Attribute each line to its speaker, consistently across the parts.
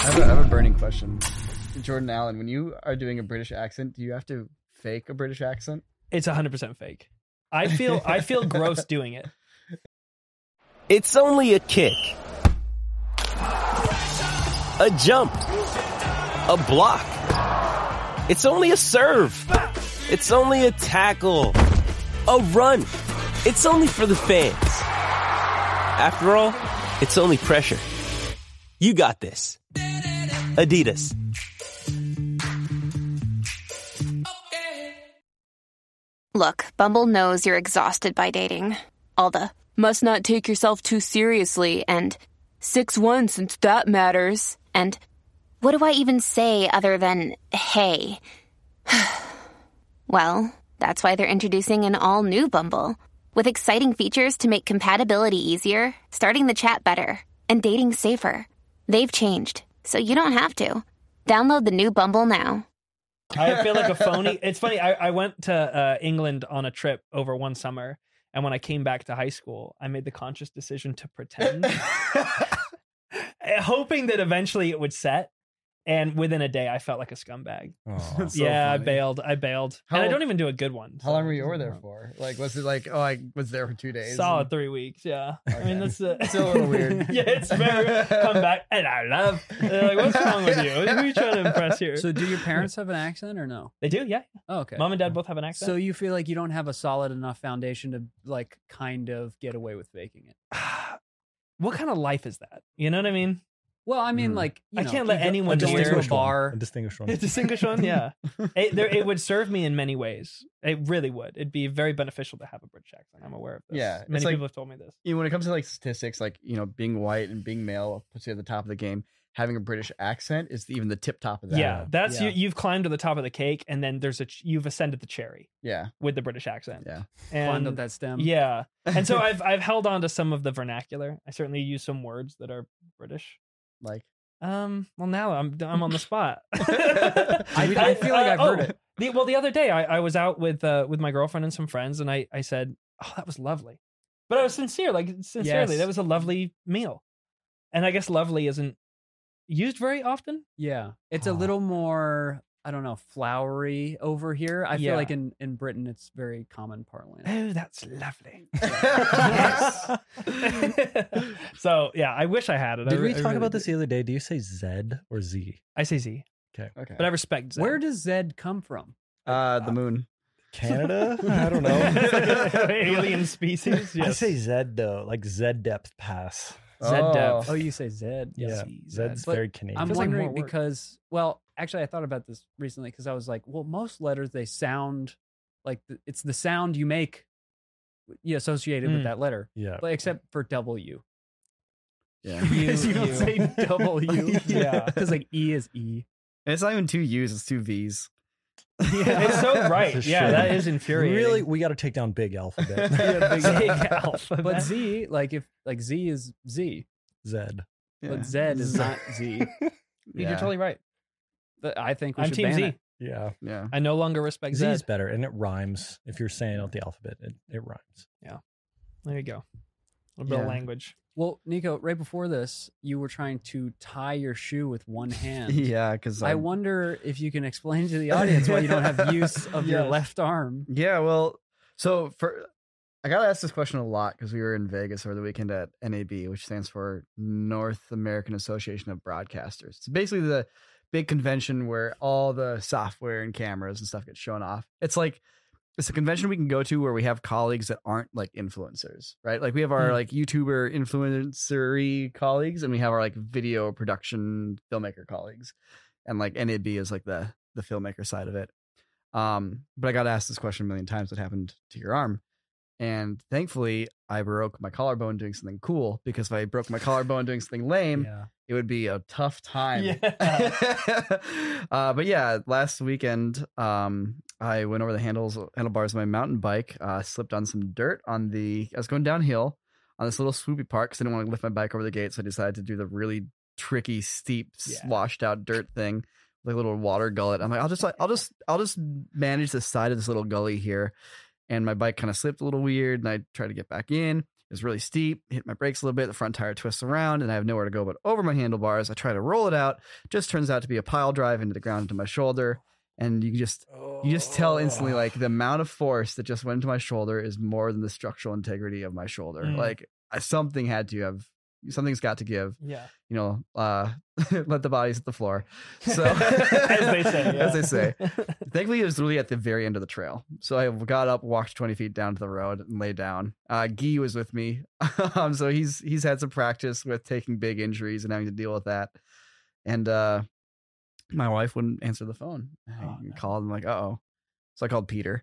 Speaker 1: I have a burning question. Jordan Allen, when you are doing a British accent, do you have to fake a British accent?
Speaker 2: It's 100% fake. I feel gross doing it.
Speaker 3: It's only a kick. A jump. A block. It's only a serve. It's only a tackle. A run. It's only for the fans. After all, it's only pressure. You got this. Adidas.
Speaker 4: Look, Bumble knows you're exhausted by dating. All the must not take yourself too seriously and 6'1" since that matters. And what do I even say other than hey? Well, that's why they're introducing an all-new Bumble with exciting features to make compatibility easier, starting the chat better, and dating safer. They've changed, so you don't have to. Download the new Bumble now.
Speaker 2: I feel like a phony. It's funny. I went to England on a trip over one summer, and when I came back to high school, I made the conscious decision to pretend, hoping that eventually it would set. And within a day, I felt like a scumbag.
Speaker 1: Oh,
Speaker 2: yeah,
Speaker 1: funny.
Speaker 2: I bailed. And I don't even do a good one.
Speaker 1: How long were you over there for? Like, was it like, oh, I was there for 2 days?
Speaker 2: Solid 3 weeks, yeah.
Speaker 1: Okay.
Speaker 2: I mean, that's
Speaker 1: It's a little weird.
Speaker 2: Yeah, it's very come back and I love. They're like, what's wrong with you? Who are you trying to impress here?
Speaker 5: So do your parents have an accent or no?
Speaker 2: They do, yeah.
Speaker 5: Oh, okay.
Speaker 2: Mom and dad both have an accent.
Speaker 5: So you feel like you don't have a solid enough foundation to like kind of get away with faking it.
Speaker 2: What kind of life is that? You know what I mean?
Speaker 5: Well, I mean, like
Speaker 2: I can't let anyone
Speaker 5: go
Speaker 2: hear
Speaker 5: into a
Speaker 2: it.
Speaker 5: bar.
Speaker 6: A distinguished one.
Speaker 2: A distinguished one, yeah. It would serve me in many ways. It really would. It'd be very beneficial to have a British accent. I'm aware of this.
Speaker 1: Yeah, it's
Speaker 2: Many
Speaker 1: like-
Speaker 2: people have told me this.
Speaker 1: You know, when it comes to like statistics, like, you know, being white and being male puts you at the top of the game. Having a British accent is even the tip top of that.
Speaker 2: Yeah, that's
Speaker 5: Yeah.
Speaker 2: you've climbed to the top of the cake, and then you've ascended the cherry
Speaker 1: Yeah.
Speaker 2: with the British accent.
Speaker 1: Yeah.
Speaker 5: Climbed up
Speaker 2: And
Speaker 5: that stem.
Speaker 2: yeah, and so I've held on to some of the vernacular. I certainly use some words that are British.
Speaker 1: Like,
Speaker 2: Well, now I'm on the spot.
Speaker 5: I feel like I've heard it.
Speaker 2: The other day I was out with my girlfriend and some friends, and I said, "Oh, that was lovely," but I was sincere, like sincerely.
Speaker 5: Yes.
Speaker 2: That was a lovely meal, and I guess lovely isn't used very often.
Speaker 5: Yeah. It's a little more, I don't know, flowery over here. I feel
Speaker 2: Yeah.
Speaker 5: like in Britain it's very common parlance.
Speaker 2: Oh, that's lovely. Yes. So yeah, I wish I had it.
Speaker 6: Did
Speaker 2: I
Speaker 6: we
Speaker 2: re- I
Speaker 6: talk
Speaker 2: really
Speaker 6: about this
Speaker 2: do.
Speaker 6: the other day? Do you say Zed or Z?
Speaker 2: I say Z,
Speaker 1: okay.
Speaker 2: but I respect Z.
Speaker 5: Where does Zed come from?
Speaker 1: The moon.
Speaker 6: Canada? I don't know.
Speaker 2: It's like alien species?
Speaker 6: I
Speaker 2: Yes.
Speaker 6: say Zed though, like Zed depth pass.
Speaker 2: Zed depth.
Speaker 5: Oh, you say Zed.
Speaker 6: Yeah,
Speaker 2: Z,
Speaker 6: Zed's
Speaker 5: But
Speaker 6: very Canadian.
Speaker 5: I'm
Speaker 2: Feels like
Speaker 5: wondering
Speaker 2: more work.
Speaker 5: because, well, actually, I thought about this recently because I was like, well, most letters they sound like it's the sound you make, associated with that letter,
Speaker 6: yeah.
Speaker 5: but except for W.
Speaker 1: Yeah.
Speaker 5: You don't
Speaker 2: you.
Speaker 5: say W.
Speaker 2: Yeah.
Speaker 5: because like E is E.
Speaker 1: And it's not even 2 U's, it's 2 V's.
Speaker 2: Yeah, it's so right.
Speaker 6: For
Speaker 2: Yeah,
Speaker 6: sure.
Speaker 2: that is infuriating.
Speaker 6: Really, we got to take down big alphabet.
Speaker 2: Big alphabet.
Speaker 5: But Z, like if like Z is Z,
Speaker 6: Zed.
Speaker 5: but Zed is not Z.
Speaker 2: You're totally right.
Speaker 5: But I think we
Speaker 2: I'm
Speaker 5: should
Speaker 2: Team
Speaker 5: ban
Speaker 2: Z.
Speaker 5: it.
Speaker 6: Yeah.
Speaker 1: Yeah.
Speaker 2: I no longer respect
Speaker 6: Z
Speaker 2: Z.
Speaker 6: is better, and it rhymes. If you're saying out the alphabet, it rhymes.
Speaker 2: There you go. A bit of
Speaker 1: Yeah.
Speaker 2: language.
Speaker 5: Well, Nico, right before this, you were trying to tie your shoe with one hand.
Speaker 1: Yeah, because
Speaker 5: I wonder if you can explain to the audience why you don't have use of your
Speaker 2: Yes.
Speaker 5: left arm.
Speaker 1: Yeah, well, so I got asked this question a lot because we were in Vegas over the weekend at NAB, which stands for North American Association of Broadcasters. It's basically the big convention where all the software and cameras and stuff get shown off. It's a convention we can go to where we have colleagues that aren't like influencers, right? Like we have our like YouTuber influencery colleagues, and we have our like video production filmmaker colleagues, and like NAB is like the filmmaker side of it. But I got asked this question a million times: what happened to your arm? And thankfully, I broke my collarbone doing something cool, because if I broke my collarbone doing something lame,
Speaker 5: Yeah.
Speaker 1: it would be a tough time.
Speaker 2: Yeah.
Speaker 1: But yeah, last weekend, I went over the handlebars of my mountain bike, slipped on some dirt I was going downhill on this little swoopy part because I didn't want to lift my bike over the gate. So I decided to do the really tricky, steep, washed out dirt thing, like a little water gullet. I'm like, I'll just manage the side of this little gully here. And my bike kind of slipped a little weird, and I tried to get back in. It was really steep, hit my brakes a little bit, the front tire twists around, and I have nowhere to go but over my handlebars. I try to roll it out, just turns out to be a pile drive into the ground into my shoulder. And you just tell instantly, like, the amount of force that just went into my shoulder is more than the structural integrity of my shoulder. Like, something's got to give.
Speaker 2: Yeah.
Speaker 1: You know, let the bodies hit the floor. So
Speaker 2: As they say. Yeah.
Speaker 1: as they say. Thankfully, it was really at the very end of the trail. So I got up, walked 20 feet down to the road, and laid down. Guy was with me. So he's had some practice with taking big injuries and having to deal with that. And my wife wouldn't answer the phone. I called and I'm like, uh-oh. So I called Peter.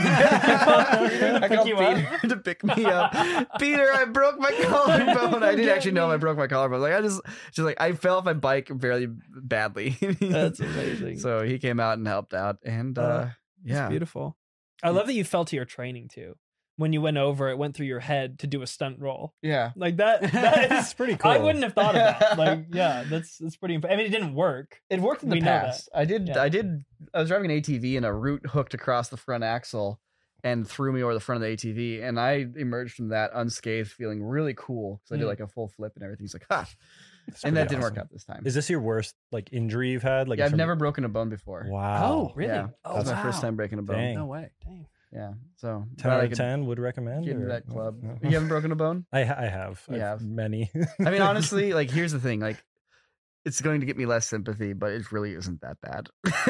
Speaker 1: I called Peter to pick me up. Peter, I broke my collarbone. I didn't actually know if I broke my collarbone. Like I fell off my bike fairly badly.
Speaker 2: That's amazing.
Speaker 1: So he came out and helped out, and
Speaker 2: It's
Speaker 1: yeah,
Speaker 2: beautiful. I love that you fell to your training too. When you went over, it went through your head to do a stunt roll.
Speaker 1: yeah.
Speaker 2: Like that is
Speaker 6: pretty cool.
Speaker 2: I wouldn't have thought of that. Like, yeah, that's pretty. I mean, it didn't work.
Speaker 1: It worked in the
Speaker 2: We know
Speaker 1: past. I did.
Speaker 2: Yeah.
Speaker 1: I was driving an ATV and a root hooked across the front axle and threw me over the front of the ATV, and I emerged from that unscathed, feeling really cool because I did like a full flip and everything. He's like, ha. And that didn't work out this time.
Speaker 6: Is this your worst like injury you've had? Like
Speaker 1: Yeah, I've
Speaker 6: from-
Speaker 1: never broken a bone before.
Speaker 6: Wow.
Speaker 5: Oh, really?
Speaker 1: Yeah,
Speaker 5: Oh,
Speaker 1: that was my first time breaking a bone.
Speaker 6: Dang.
Speaker 5: No way.
Speaker 2: Dang.
Speaker 1: Yeah, so
Speaker 6: 10
Speaker 1: glad
Speaker 6: out
Speaker 1: I
Speaker 6: of
Speaker 1: could
Speaker 6: 10 would recommend.
Speaker 1: get into
Speaker 6: or-
Speaker 1: that club.
Speaker 6: No.
Speaker 1: You haven't broken a bone?
Speaker 6: I have.
Speaker 1: You
Speaker 6: I've
Speaker 1: have.
Speaker 6: many.
Speaker 1: I mean, honestly, like, here's the thing. Like, it's going to get me less sympathy, but it really isn't that bad.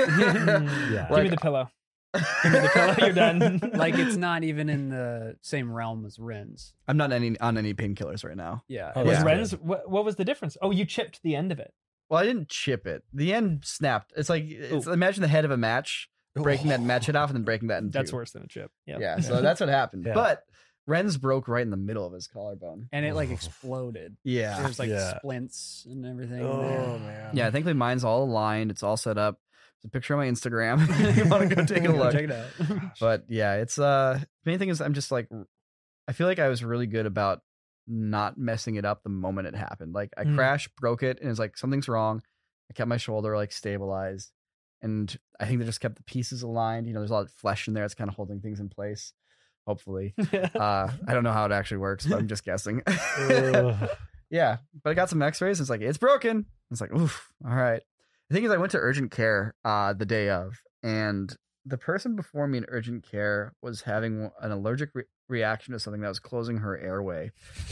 Speaker 6: Yeah.
Speaker 2: Give me the pillow. Give me the pillow. You're done.
Speaker 5: Like it's not even in the same realm as Ren's.
Speaker 1: I'm not on any painkillers right now.
Speaker 5: Yeah.
Speaker 6: Oh,
Speaker 2: Was
Speaker 6: yeah.
Speaker 2: Ren's? What was the difference? Oh, you chipped the end of it.
Speaker 1: Well, I didn't chip it. The end snapped. It's like, imagine the head of a match, breaking that match head off and then breaking that in
Speaker 2: That's
Speaker 1: two.
Speaker 2: worse than a chip. Yep.
Speaker 1: Yeah, so that's what happened.
Speaker 6: Yeah.
Speaker 1: But Ren's broke right in the middle of his collarbone.
Speaker 5: And it like exploded.
Speaker 1: Yeah.
Speaker 5: There's like
Speaker 6: Yeah.
Speaker 5: splints and everything.
Speaker 6: Oh
Speaker 5: there.
Speaker 6: man.
Speaker 1: Yeah, thankfully mine's all aligned. It's all set up. There's a picture on my Instagram if you want to go take a look.
Speaker 5: Check it out.
Speaker 1: But yeah, it's main thing is I'm just like, I feel like I was really good about not messing it up the moment it happened. Like I crashed, broke it, and it's like something's wrong. I kept my shoulder like stabilized, and I think they just kept the pieces aligned. You know, there's a lot of flesh in there. It's kind of holding things in place. Hopefully, I don't know how it actually works, but I'm just guessing.
Speaker 6: Ugh.
Speaker 1: Yeah, but I got some X-rays. And it's like it's broken. It's like oof. All right. The thing is, I went to urgent care the day of, and the person before me in urgent care was having an allergic reaction to something that was closing her airway.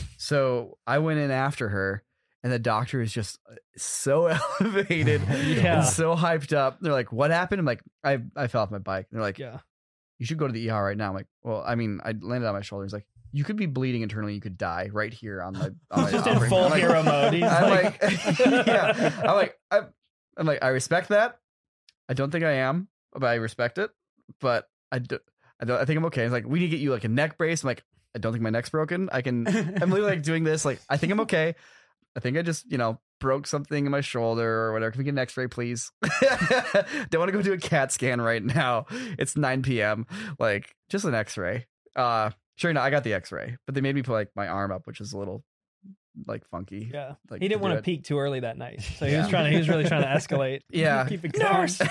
Speaker 1: So I went in after her, and the doctor is just so elevated
Speaker 2: Yeah.
Speaker 1: and so hyped up. They're like, "What happened?" I'm like, "I fell off my bike." And they're like,
Speaker 2: Yeah.
Speaker 1: "You should go to the ER right now." I'm like, "Well, I mean, I landed on my shoulder." He's like, "You could be bleeding internally. You could die right here on my." On my
Speaker 2: Just in
Speaker 1: operating
Speaker 2: full
Speaker 1: room." I'm like-
Speaker 2: hero mode. He's
Speaker 1: I'm
Speaker 2: like,
Speaker 1: like, yeah. I'm like, I respect that. I don't think I am, but I respect it. But I think I'm okay. It's like, we need to get you like a neck brace. I'm like, I don't think my neck's broken. I'm literally like doing this. Like, I think I'm okay. I think I just, broke something in my shoulder or whatever. Can we get an X-ray, please? Don't want to go do a CAT scan right now. It's 9 p.m. Like, just an X-ray. Sure enough, I got the X-ray, but they made me put like my arm up, which is a little like funky.
Speaker 2: yeah.
Speaker 1: Like,
Speaker 2: He didn't
Speaker 1: do
Speaker 2: want to
Speaker 1: it.
Speaker 2: peak too early that night, so he
Speaker 1: Yeah.
Speaker 2: was really trying to escalate.
Speaker 1: Yeah.
Speaker 2: Keep it going.
Speaker 1: Get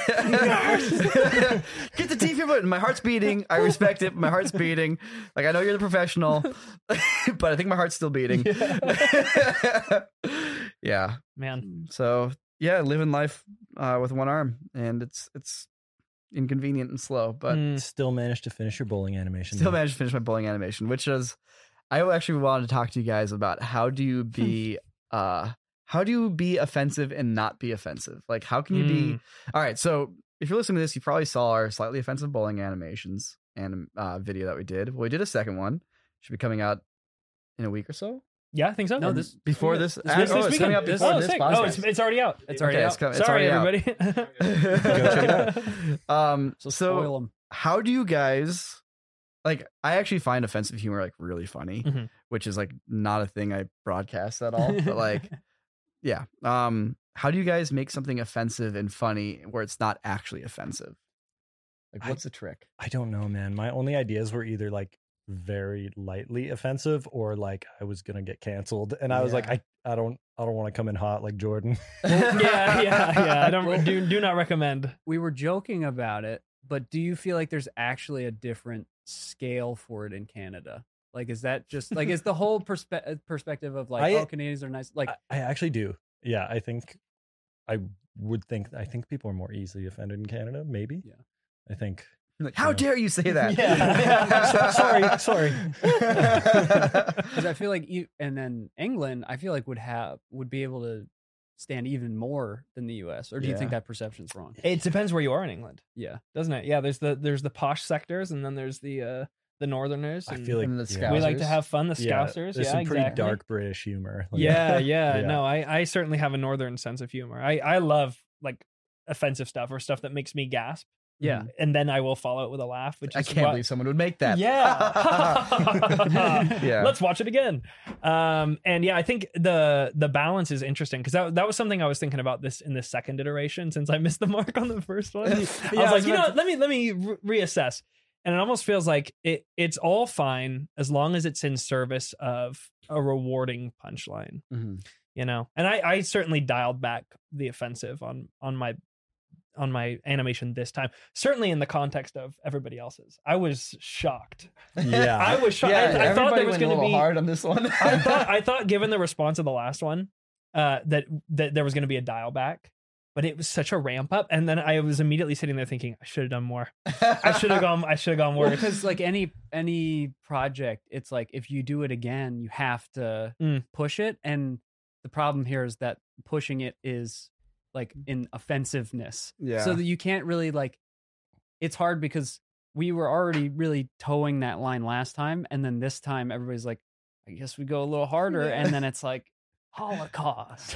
Speaker 1: the defibrillator. My heart's beating. I respect it. My heart's beating. Like, I know you're the professional, but I think my heart's still beating. Yeah.
Speaker 2: Man.
Speaker 1: So yeah, living life with one arm, and it's inconvenient and slow, but
Speaker 6: Still managed to finish your bowling animation.
Speaker 1: still managed to finish my bowling animation, which is, I actually wanted to talk to you guys about how do you be offensive and not be offensive? Like, how can you be? All right, so if you're listening to this, you probably saw our slightly offensive bowling animations and video that we did. Well, we did a second one. Should be coming out in a week or so.
Speaker 2: Yeah, I think so.
Speaker 5: No, this
Speaker 1: Before this,
Speaker 2: This
Speaker 1: it's
Speaker 2: weekend.
Speaker 1: coming out before this
Speaker 2: sick.
Speaker 1: podcast.
Speaker 2: Oh, it's already out. It's already
Speaker 1: Okay,
Speaker 2: out.
Speaker 1: it's
Speaker 2: Sorry,
Speaker 1: already out.
Speaker 2: everybody.
Speaker 5: So
Speaker 1: So
Speaker 5: spoil them.
Speaker 1: how do you guys, like, I actually find offensive humor like really funny,
Speaker 2: Mhm.
Speaker 1: which is like not a thing I broadcast at all, but like, yeah. How do you guys make something offensive and funny where it's not actually offensive? Like, what's the trick?
Speaker 6: I don't know, man. My only ideas were either like very lightly offensive or like I was gonna get canceled, and I was like,
Speaker 1: Yeah.
Speaker 6: I don't want to come in hot like Jordan.
Speaker 2: yeah. I don't do not recommend.
Speaker 5: We were joking about it, but do you feel like there's actually a different scale for it in Canada? Like, is that just like, is the whole perspective of like, oh, Canadians are nice? Like,
Speaker 6: I actually do. Yeah, I think people are more easily offended in Canada. Maybe.
Speaker 5: Yeah.
Speaker 6: I think.
Speaker 1: Like, how dare you say that?
Speaker 6: Yeah. sorry.
Speaker 5: because I feel like and then England, I feel like would be able to stand even more than the U.S. Or do you think that perception's wrong?
Speaker 2: It depends where you are in England,
Speaker 5: Yeah.
Speaker 2: doesn't it? Yeah, there's the posh sectors, and then there's the Northerners.
Speaker 6: I
Speaker 2: and
Speaker 6: feel like
Speaker 1: And the
Speaker 2: we like
Speaker 1: Scousers.
Speaker 2: to have fun. The
Speaker 6: yeah,
Speaker 2: Scousers,
Speaker 6: there's
Speaker 2: yeah,
Speaker 6: some pretty
Speaker 2: exactly.
Speaker 6: dark British humor. Like,
Speaker 2: Yeah.
Speaker 6: Yeah.
Speaker 2: No, I certainly have a Northern sense of humor. I love like offensive stuff or stuff that makes me gasp.
Speaker 5: Yeah.
Speaker 2: And then I will follow it with a laugh, which
Speaker 1: I
Speaker 2: is
Speaker 1: can't believe someone would make that.
Speaker 2: Yeah.
Speaker 1: Yeah.
Speaker 2: Let's watch it again. And yeah, I think the balance is interesting because that was something I was thinking about in this second iteration since I missed the mark on the first one. I was like, you know what? Let me reassess. And it almost feels like it's all fine as long as it's in service of a rewarding punchline,
Speaker 1: Mhm.
Speaker 2: you know? And I certainly dialed back the offensive on my animation this time, certainly in the context of everybody else's. I was shocked.
Speaker 6: Yeah.
Speaker 2: I was shocked.
Speaker 1: Yeah,
Speaker 2: I thought there was
Speaker 1: going to
Speaker 2: be
Speaker 1: hard on this one.
Speaker 2: I thought given the response of the last one, that there was going to be a dial back, but it was such a ramp up, and then I was immediately sitting there thinking I should have done more. I should have gone
Speaker 5: Well,
Speaker 2: worse.
Speaker 5: because like any project, it's like if you do it again, you have to push it, and the problem here is that pushing it is like in offensiveness.
Speaker 1: Yeah.
Speaker 5: So that you can't really like. It's hard because we were already really towing that line last time, and then this time everybody's like, I guess we go a little harder, and then it's like Holocaust.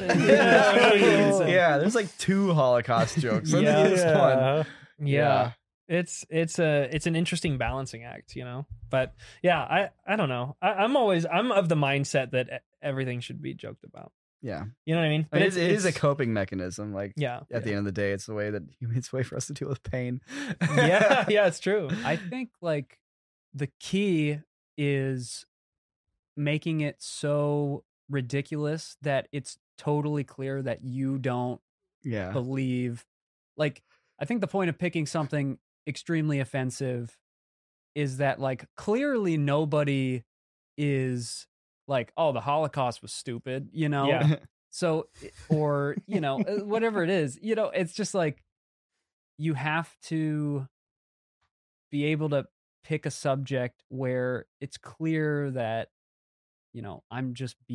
Speaker 1: Yeah, there's like 2 Holocaust jokes in this one.
Speaker 2: Yeah. It's an interesting balancing act, you know. But yeah, I don't know. I'm of the mindset that everything should be joked about.
Speaker 1: Yeah.
Speaker 2: You know what I mean?
Speaker 1: But it is a coping mechanism. Like,
Speaker 2: yeah.
Speaker 1: at the end of the day, it's the way that it's a way for us to deal with pain.
Speaker 2: Yeah, it's true.
Speaker 5: I think like the key is making it so ridiculous that it's totally clear that you don't
Speaker 1: Yeah.
Speaker 5: believe. Like, I think the point of picking something extremely offensive is that like clearly nobody is like, oh, the Holocaust was stupid, you know?
Speaker 2: Yeah.
Speaker 5: So, or, you know, whatever it is, you know, it's just like you have to be able to pick a subject where it's clear that, you know, I'm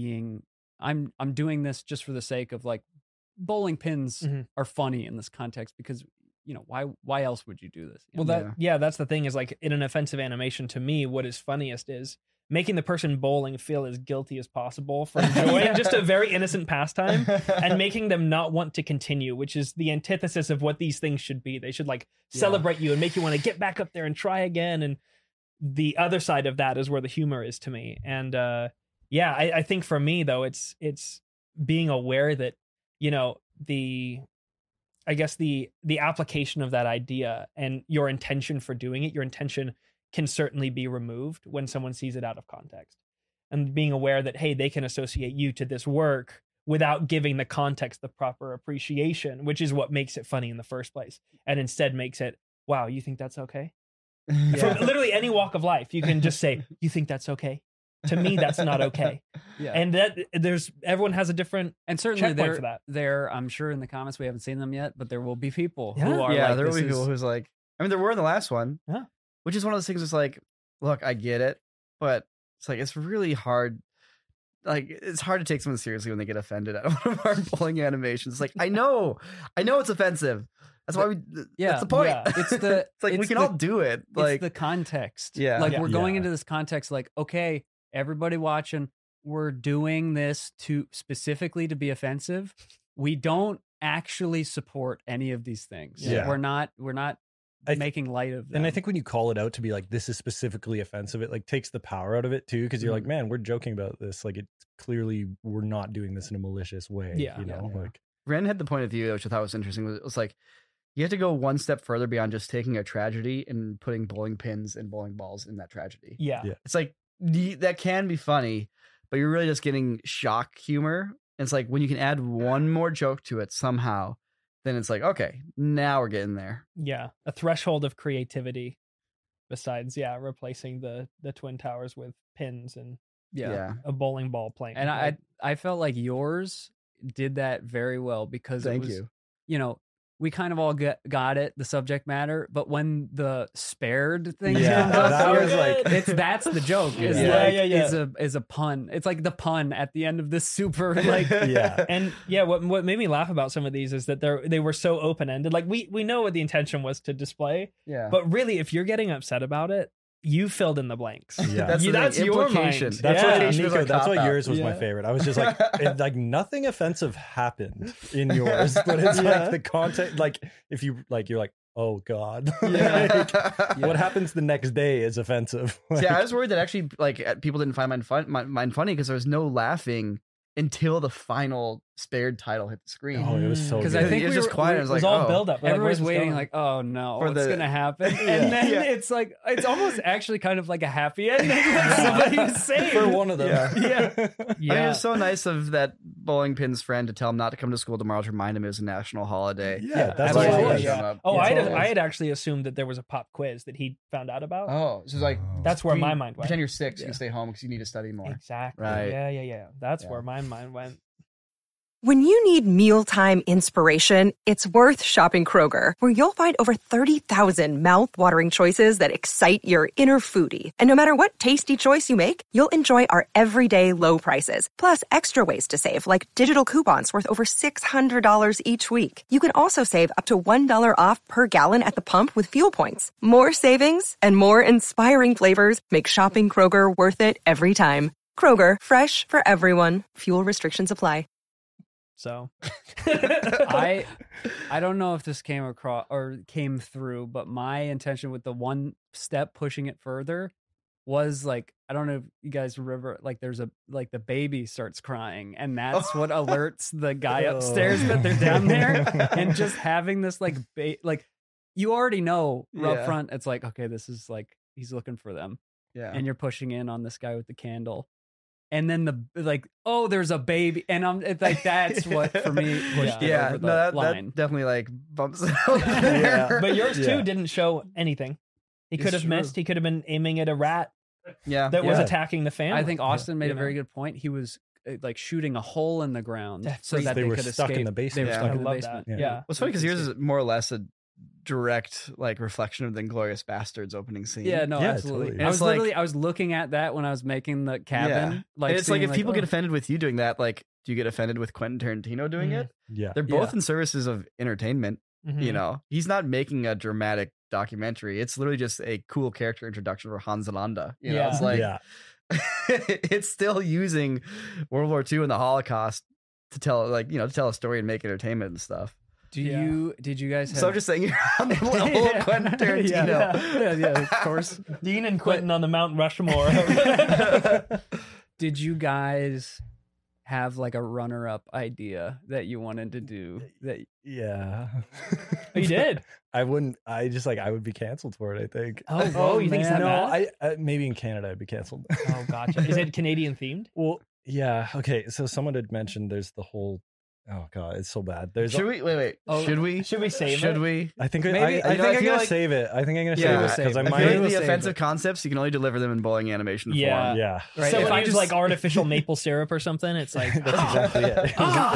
Speaker 5: doing this just for the sake of like bowling pins are funny in this context because, you know, why else would you do this? You know?
Speaker 2: Well, that's the thing is like in an offensive animation, to me, what is funniest is making the person bowling feel as guilty as possible for enjoying just a very innocent pastime and making them not want to continue, which is the antithesis of what these things should be. They should like celebrate you and make you want to get back up there and try again. And the other side of that is where the humor is to me. And I think for me though, it's being aware that, you know, the application of that idea and your intention for doing it, your intention can certainly be removed when someone sees it out of context, and being aware that, hey, they can associate you to this work without giving the context the proper appreciation, which is what makes it funny in the first place, and instead makes it, wow, you think that's okay? From literally any walk of life, you can just say, you think that's okay? To me, that's not okay.
Speaker 5: Yeah.
Speaker 2: And that everyone has a different,
Speaker 5: and certainly
Speaker 2: checkpoint for that.
Speaker 5: there, I'm sure in the comments, we haven't seen them yet, but there will be people
Speaker 2: Yeah.
Speaker 5: who are
Speaker 1: Yeah,
Speaker 5: like,
Speaker 1: there will
Speaker 5: this
Speaker 1: be people
Speaker 5: is-
Speaker 1: who's like, I mean, there were in the last one,
Speaker 2: Yeah.
Speaker 1: which is one of those things that's like, look, I get it, but it's like, it's really hard. Like, it's hard to take someone seriously when they get offended at one of our bowling animations. Like, I know it's offensive. That's why that's the point.
Speaker 2: yeah.
Speaker 5: It's the
Speaker 1: It's like, we
Speaker 5: it's
Speaker 1: can
Speaker 5: the-
Speaker 1: all do it. Like,
Speaker 5: it's the context.
Speaker 1: Yeah.
Speaker 5: Like
Speaker 2: Yeah.
Speaker 5: we're going
Speaker 6: Yeah.
Speaker 5: into this context like, okay, everybody watching, we're doing this specifically to be offensive. We don't actually support any of these things.
Speaker 6: Yeah.
Speaker 5: We're not
Speaker 6: I th-
Speaker 5: making light of them.
Speaker 6: And I think when you call it out to be like, this is specifically offensive, it like takes the power out of it too. Cause you're like, man, we're joking about this. Like, it's clearly we're not doing this in a malicious way.
Speaker 2: Yeah.
Speaker 6: You know,
Speaker 1: Yeah.
Speaker 6: like,
Speaker 1: Ren had the point of view, which I thought was interesting. It was like, you have to go one step further beyond just taking a tragedy and putting bowling pins and bowling balls in that tragedy.
Speaker 2: Yeah.
Speaker 1: It's like, that can be funny, but you're really just getting shock humor. And it's like, when you can add one more joke to it somehow, then it's like, okay, now we're getting there.
Speaker 2: Yeah. A threshold of creativity besides replacing the twin towers with pins and
Speaker 1: Yeah.
Speaker 2: a bowling ball playing.
Speaker 5: And
Speaker 2: Like,
Speaker 5: I felt like yours did that very well because
Speaker 1: Thank
Speaker 5: it was,
Speaker 1: you.
Speaker 5: We kind of all got it, the subject matter, but when the spared thing
Speaker 6: Yeah,
Speaker 5: comes up,
Speaker 6: that was like
Speaker 5: that's the joke. Is
Speaker 2: Yeah.
Speaker 5: like
Speaker 2: Yeah.
Speaker 5: is a pun. It's like the pun at the end of this super like
Speaker 6: yeah.
Speaker 2: and what made me laugh about some of these is that they were so open ended. Like we know what the intention was to display,
Speaker 1: Yeah.
Speaker 2: but really, if you're getting upset about it, you filled in the blanks.
Speaker 6: Yeah.
Speaker 1: That's the
Speaker 2: That's
Speaker 1: thing,
Speaker 2: your
Speaker 1: implication.
Speaker 2: mind.
Speaker 6: That's
Speaker 2: Yeah.
Speaker 6: what
Speaker 1: Nico,
Speaker 6: Nico. That's why
Speaker 1: cop-out.
Speaker 6: yours was my
Speaker 2: Yeah.
Speaker 6: favorite. I was just like, nothing offensive happened in yours, but it's
Speaker 2: Yeah.
Speaker 6: like the content. Like if you like, you're like, oh god,
Speaker 1: Yeah.
Speaker 6: Like, what happens the next day is offensive. Like,
Speaker 1: Yeah, I was worried that actually people didn't find mine funny because there was no laughing until the final spared title hit the screen.
Speaker 6: oh, it was so.
Speaker 5: 'Cause
Speaker 6: good.
Speaker 5: I think
Speaker 1: it was
Speaker 5: we
Speaker 1: just
Speaker 5: were-
Speaker 1: quiet.
Speaker 5: we-
Speaker 1: I was
Speaker 2: It was
Speaker 1: like,
Speaker 2: all
Speaker 1: oh.
Speaker 2: build up. Like,
Speaker 5: everybody's
Speaker 2: where's this
Speaker 5: waiting
Speaker 2: going?
Speaker 5: like, oh no,
Speaker 1: For
Speaker 5: what's
Speaker 1: the-
Speaker 5: gonna happen? And then
Speaker 1: Yeah.
Speaker 5: it's like it's almost actually kind of like a happy ending. Somebody was saying
Speaker 6: for one of them.
Speaker 1: Yeah.
Speaker 5: Yeah.
Speaker 1: I mean, it was so nice of that bowling pin's friend to tell him not to come to school tomorrow to remind him it was a national holiday.
Speaker 6: Yeah, that's
Speaker 1: Like,
Speaker 6: what
Speaker 2: Absolutely,
Speaker 6: it was.
Speaker 2: yeah.
Speaker 1: Up.
Speaker 2: Oh,
Speaker 1: Yeah,
Speaker 2: I
Speaker 1: totally.
Speaker 2: had actually assumed that there was a pop quiz that he found out about.
Speaker 1: Oh, so it's like
Speaker 2: That's where my mind went.
Speaker 1: Pretend you're 6, you
Speaker 2: Yeah.
Speaker 1: can stay home because you need to study more.
Speaker 2: Exactly.
Speaker 1: Right.
Speaker 2: Yeah. That's
Speaker 1: Yeah.
Speaker 2: where my mind went.
Speaker 7: When you need mealtime inspiration, it's worth shopping Kroger, where you'll find over 30,000 mouth-watering choices that excite your inner foodie. And no matter what tasty choice you make, you'll enjoy our everyday low prices, plus extra ways to save, like digital coupons worth over $600 each week. You can also save up to $1 off per gallon at the pump with fuel points. More savings and more inspiring flavors make shopping Kroger worth it every time. Kroger, fresh for everyone. Fuel restrictions apply.
Speaker 2: So
Speaker 5: I don't know if this came across or came through, but my intention with the one step pushing it further was like, I don't know if you guys remember, like there's the baby starts crying and that's what alerts the guy upstairs that they're down there, and just having this like you already know up
Speaker 1: Yeah.
Speaker 5: front, it's like, okay, this is like he's looking for them,
Speaker 1: Yeah.
Speaker 5: and you're pushing in on this guy with the candle. And then oh, there's a baby, and it's like that's what for me pushed it
Speaker 1: Yeah,
Speaker 5: over the
Speaker 1: no, that
Speaker 5: line.
Speaker 1: definitely like bumps it over there.
Speaker 2: but yours
Speaker 6: Yeah.
Speaker 2: too didn't show anything. He could have
Speaker 1: It's
Speaker 2: missed.
Speaker 1: true.
Speaker 2: He could have been aiming at a rat
Speaker 1: Yeah.
Speaker 2: that was
Speaker 6: Yeah.
Speaker 2: attacking the family.
Speaker 5: I think Austin made
Speaker 2: You
Speaker 5: a very
Speaker 2: know?
Speaker 5: good point. He was like shooting a hole in the ground
Speaker 2: That's
Speaker 5: so that
Speaker 6: They were
Speaker 5: could
Speaker 6: stuck in
Speaker 5: escape.
Speaker 6: the
Speaker 5: They
Speaker 6: basement.
Speaker 5: were
Speaker 1: Yeah.
Speaker 5: stuck
Speaker 2: I
Speaker 5: in the
Speaker 2: love
Speaker 5: basement.
Speaker 2: that.
Speaker 6: Yeah.
Speaker 2: Yeah.
Speaker 1: Well, it's funny because yours is more or less a direct like reflection of the Inglorious Bastards opening scene.
Speaker 5: Yeah, no,
Speaker 6: Yeah,
Speaker 5: absolutely.
Speaker 6: totally.
Speaker 5: And
Speaker 1: It's like-
Speaker 5: I was looking at that when I was making the cabin.
Speaker 1: Yeah.
Speaker 5: Like
Speaker 1: And it's like
Speaker 5: seeing,
Speaker 1: if people
Speaker 5: oh,
Speaker 1: get offended with you doing that, like, do you get offended with Quentin Tarantino doing
Speaker 2: Mhm.
Speaker 1: it?
Speaker 6: Yeah.
Speaker 1: They're both
Speaker 5: Yeah.
Speaker 1: in services of entertainment.
Speaker 2: Mhm.
Speaker 1: You know, he's not making a dramatic documentary. It's literally just a cool character introduction for Hans Landa. You know,
Speaker 2: Yeah.
Speaker 1: it's like
Speaker 6: yeah.
Speaker 1: it's still using World War II and the Holocaust to tell a story and make entertainment and stuff.
Speaker 5: Did you guys have
Speaker 1: So I'm just saying you're on the level of Quentin Tarantino.
Speaker 5: yeah, of course.
Speaker 2: Dean and Quentin on the Mount Rushmore.
Speaker 5: Did you guys have like a runner-up idea that you wanted to do that
Speaker 6: Yeah.
Speaker 2: You did.
Speaker 6: I wouldn't. I just like I would be canceled for it. I think.
Speaker 2: Oh, you think it's that
Speaker 6: no?
Speaker 2: bad?
Speaker 6: Maybe in Canada I'd be canceled.
Speaker 2: Oh, gotcha. Is it Canadian themed?
Speaker 6: Well, yeah. Okay. So someone had mentioned there's the whole. Oh god, it's so bad. There's.
Speaker 1: Should we wait?
Speaker 5: Oh,
Speaker 1: Should we?
Speaker 2: Should we save
Speaker 1: Should
Speaker 2: it?
Speaker 1: we?
Speaker 6: I think
Speaker 5: Maybe-
Speaker 6: I
Speaker 5: you
Speaker 6: think
Speaker 5: know, I
Speaker 6: I'm
Speaker 5: feel
Speaker 6: gonna
Speaker 5: like-
Speaker 6: save it. I think I'm gonna
Speaker 1: Yeah,
Speaker 6: save it because I
Speaker 5: save it.
Speaker 6: might.
Speaker 1: I feel like
Speaker 5: we'll
Speaker 1: the
Speaker 5: save
Speaker 1: offensive
Speaker 5: it.
Speaker 1: concepts you can only deliver them in bowling animation
Speaker 2: Yeah.
Speaker 1: form.
Speaker 6: Yeah.
Speaker 5: Right,
Speaker 2: Someone
Speaker 5: if I
Speaker 2: used
Speaker 5: just-
Speaker 2: like artificial maple syrup or something. It's like
Speaker 6: That's exactly it.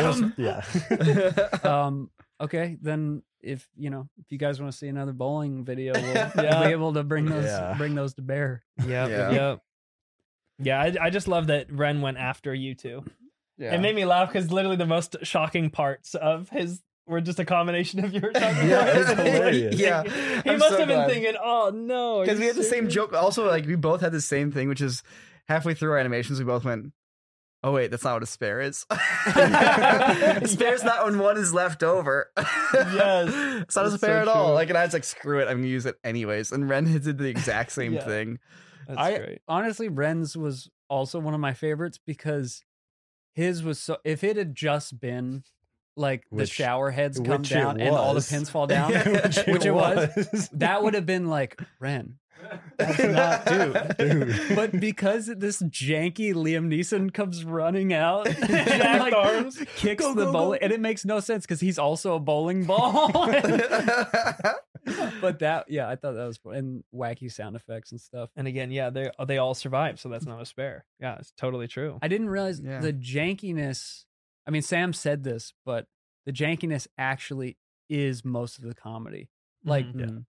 Speaker 6: Yeah.
Speaker 5: Okay, then if you guys want to see another bowling video, we'll
Speaker 2: Yeah.
Speaker 5: be able to bring those
Speaker 6: Yeah.
Speaker 5: to bear.
Speaker 1: Yeah.
Speaker 2: Yeah. I just love that Ren went after you two.
Speaker 1: Yeah.
Speaker 2: It made me laugh because literally the most shocking parts of his were just a combination of your talking.
Speaker 6: Yeah,
Speaker 2: about
Speaker 6: it's
Speaker 2: it.
Speaker 6: hilarious.
Speaker 1: Yeah.
Speaker 2: He
Speaker 1: I'm
Speaker 2: must
Speaker 1: so
Speaker 2: have been
Speaker 1: glad.
Speaker 2: thinking, "Oh no,"
Speaker 1: Because we had the same
Speaker 2: serious?
Speaker 1: joke. Also, like we both had the same thing, which is halfway through our animations, we both went, "Oh wait, that's not what a spare is. A spare's not when one is left over.
Speaker 2: Yes.
Speaker 1: It's not a
Speaker 2: That's
Speaker 1: spare
Speaker 2: so
Speaker 1: at all.
Speaker 2: true.
Speaker 1: Like, and I was like, screw it, I'm gonna use it anyways. And Ren did the exact same
Speaker 2: Yeah.
Speaker 1: thing.
Speaker 2: That's great.
Speaker 5: Honestly, Ren's was also one of my favorites because his was so. If it had just been like the
Speaker 6: Which-
Speaker 5: shower heads come
Speaker 6: which it
Speaker 5: down and all the
Speaker 6: was.
Speaker 5: pins fall down,
Speaker 6: Which
Speaker 5: it was, that would have been like Ren. That's not
Speaker 6: Dude.
Speaker 5: But because this janky Liam Neeson comes running out, and
Speaker 2: Jacked arms.
Speaker 5: kicks
Speaker 6: Go,
Speaker 5: the
Speaker 6: go,
Speaker 5: bowling,
Speaker 6: go.
Speaker 5: and it makes no sense because he's also a bowling ball. But I thought that was fun. And wacky sound effects and stuff.
Speaker 2: And again, yeah, they all survive, so that's not a spare. Yeah, it's totally true.
Speaker 5: I didn't realize
Speaker 1: Yeah.
Speaker 5: the jankiness. I mean, Sam said this, but the jankiness actually is most of the comedy. Like,
Speaker 2: Mhm.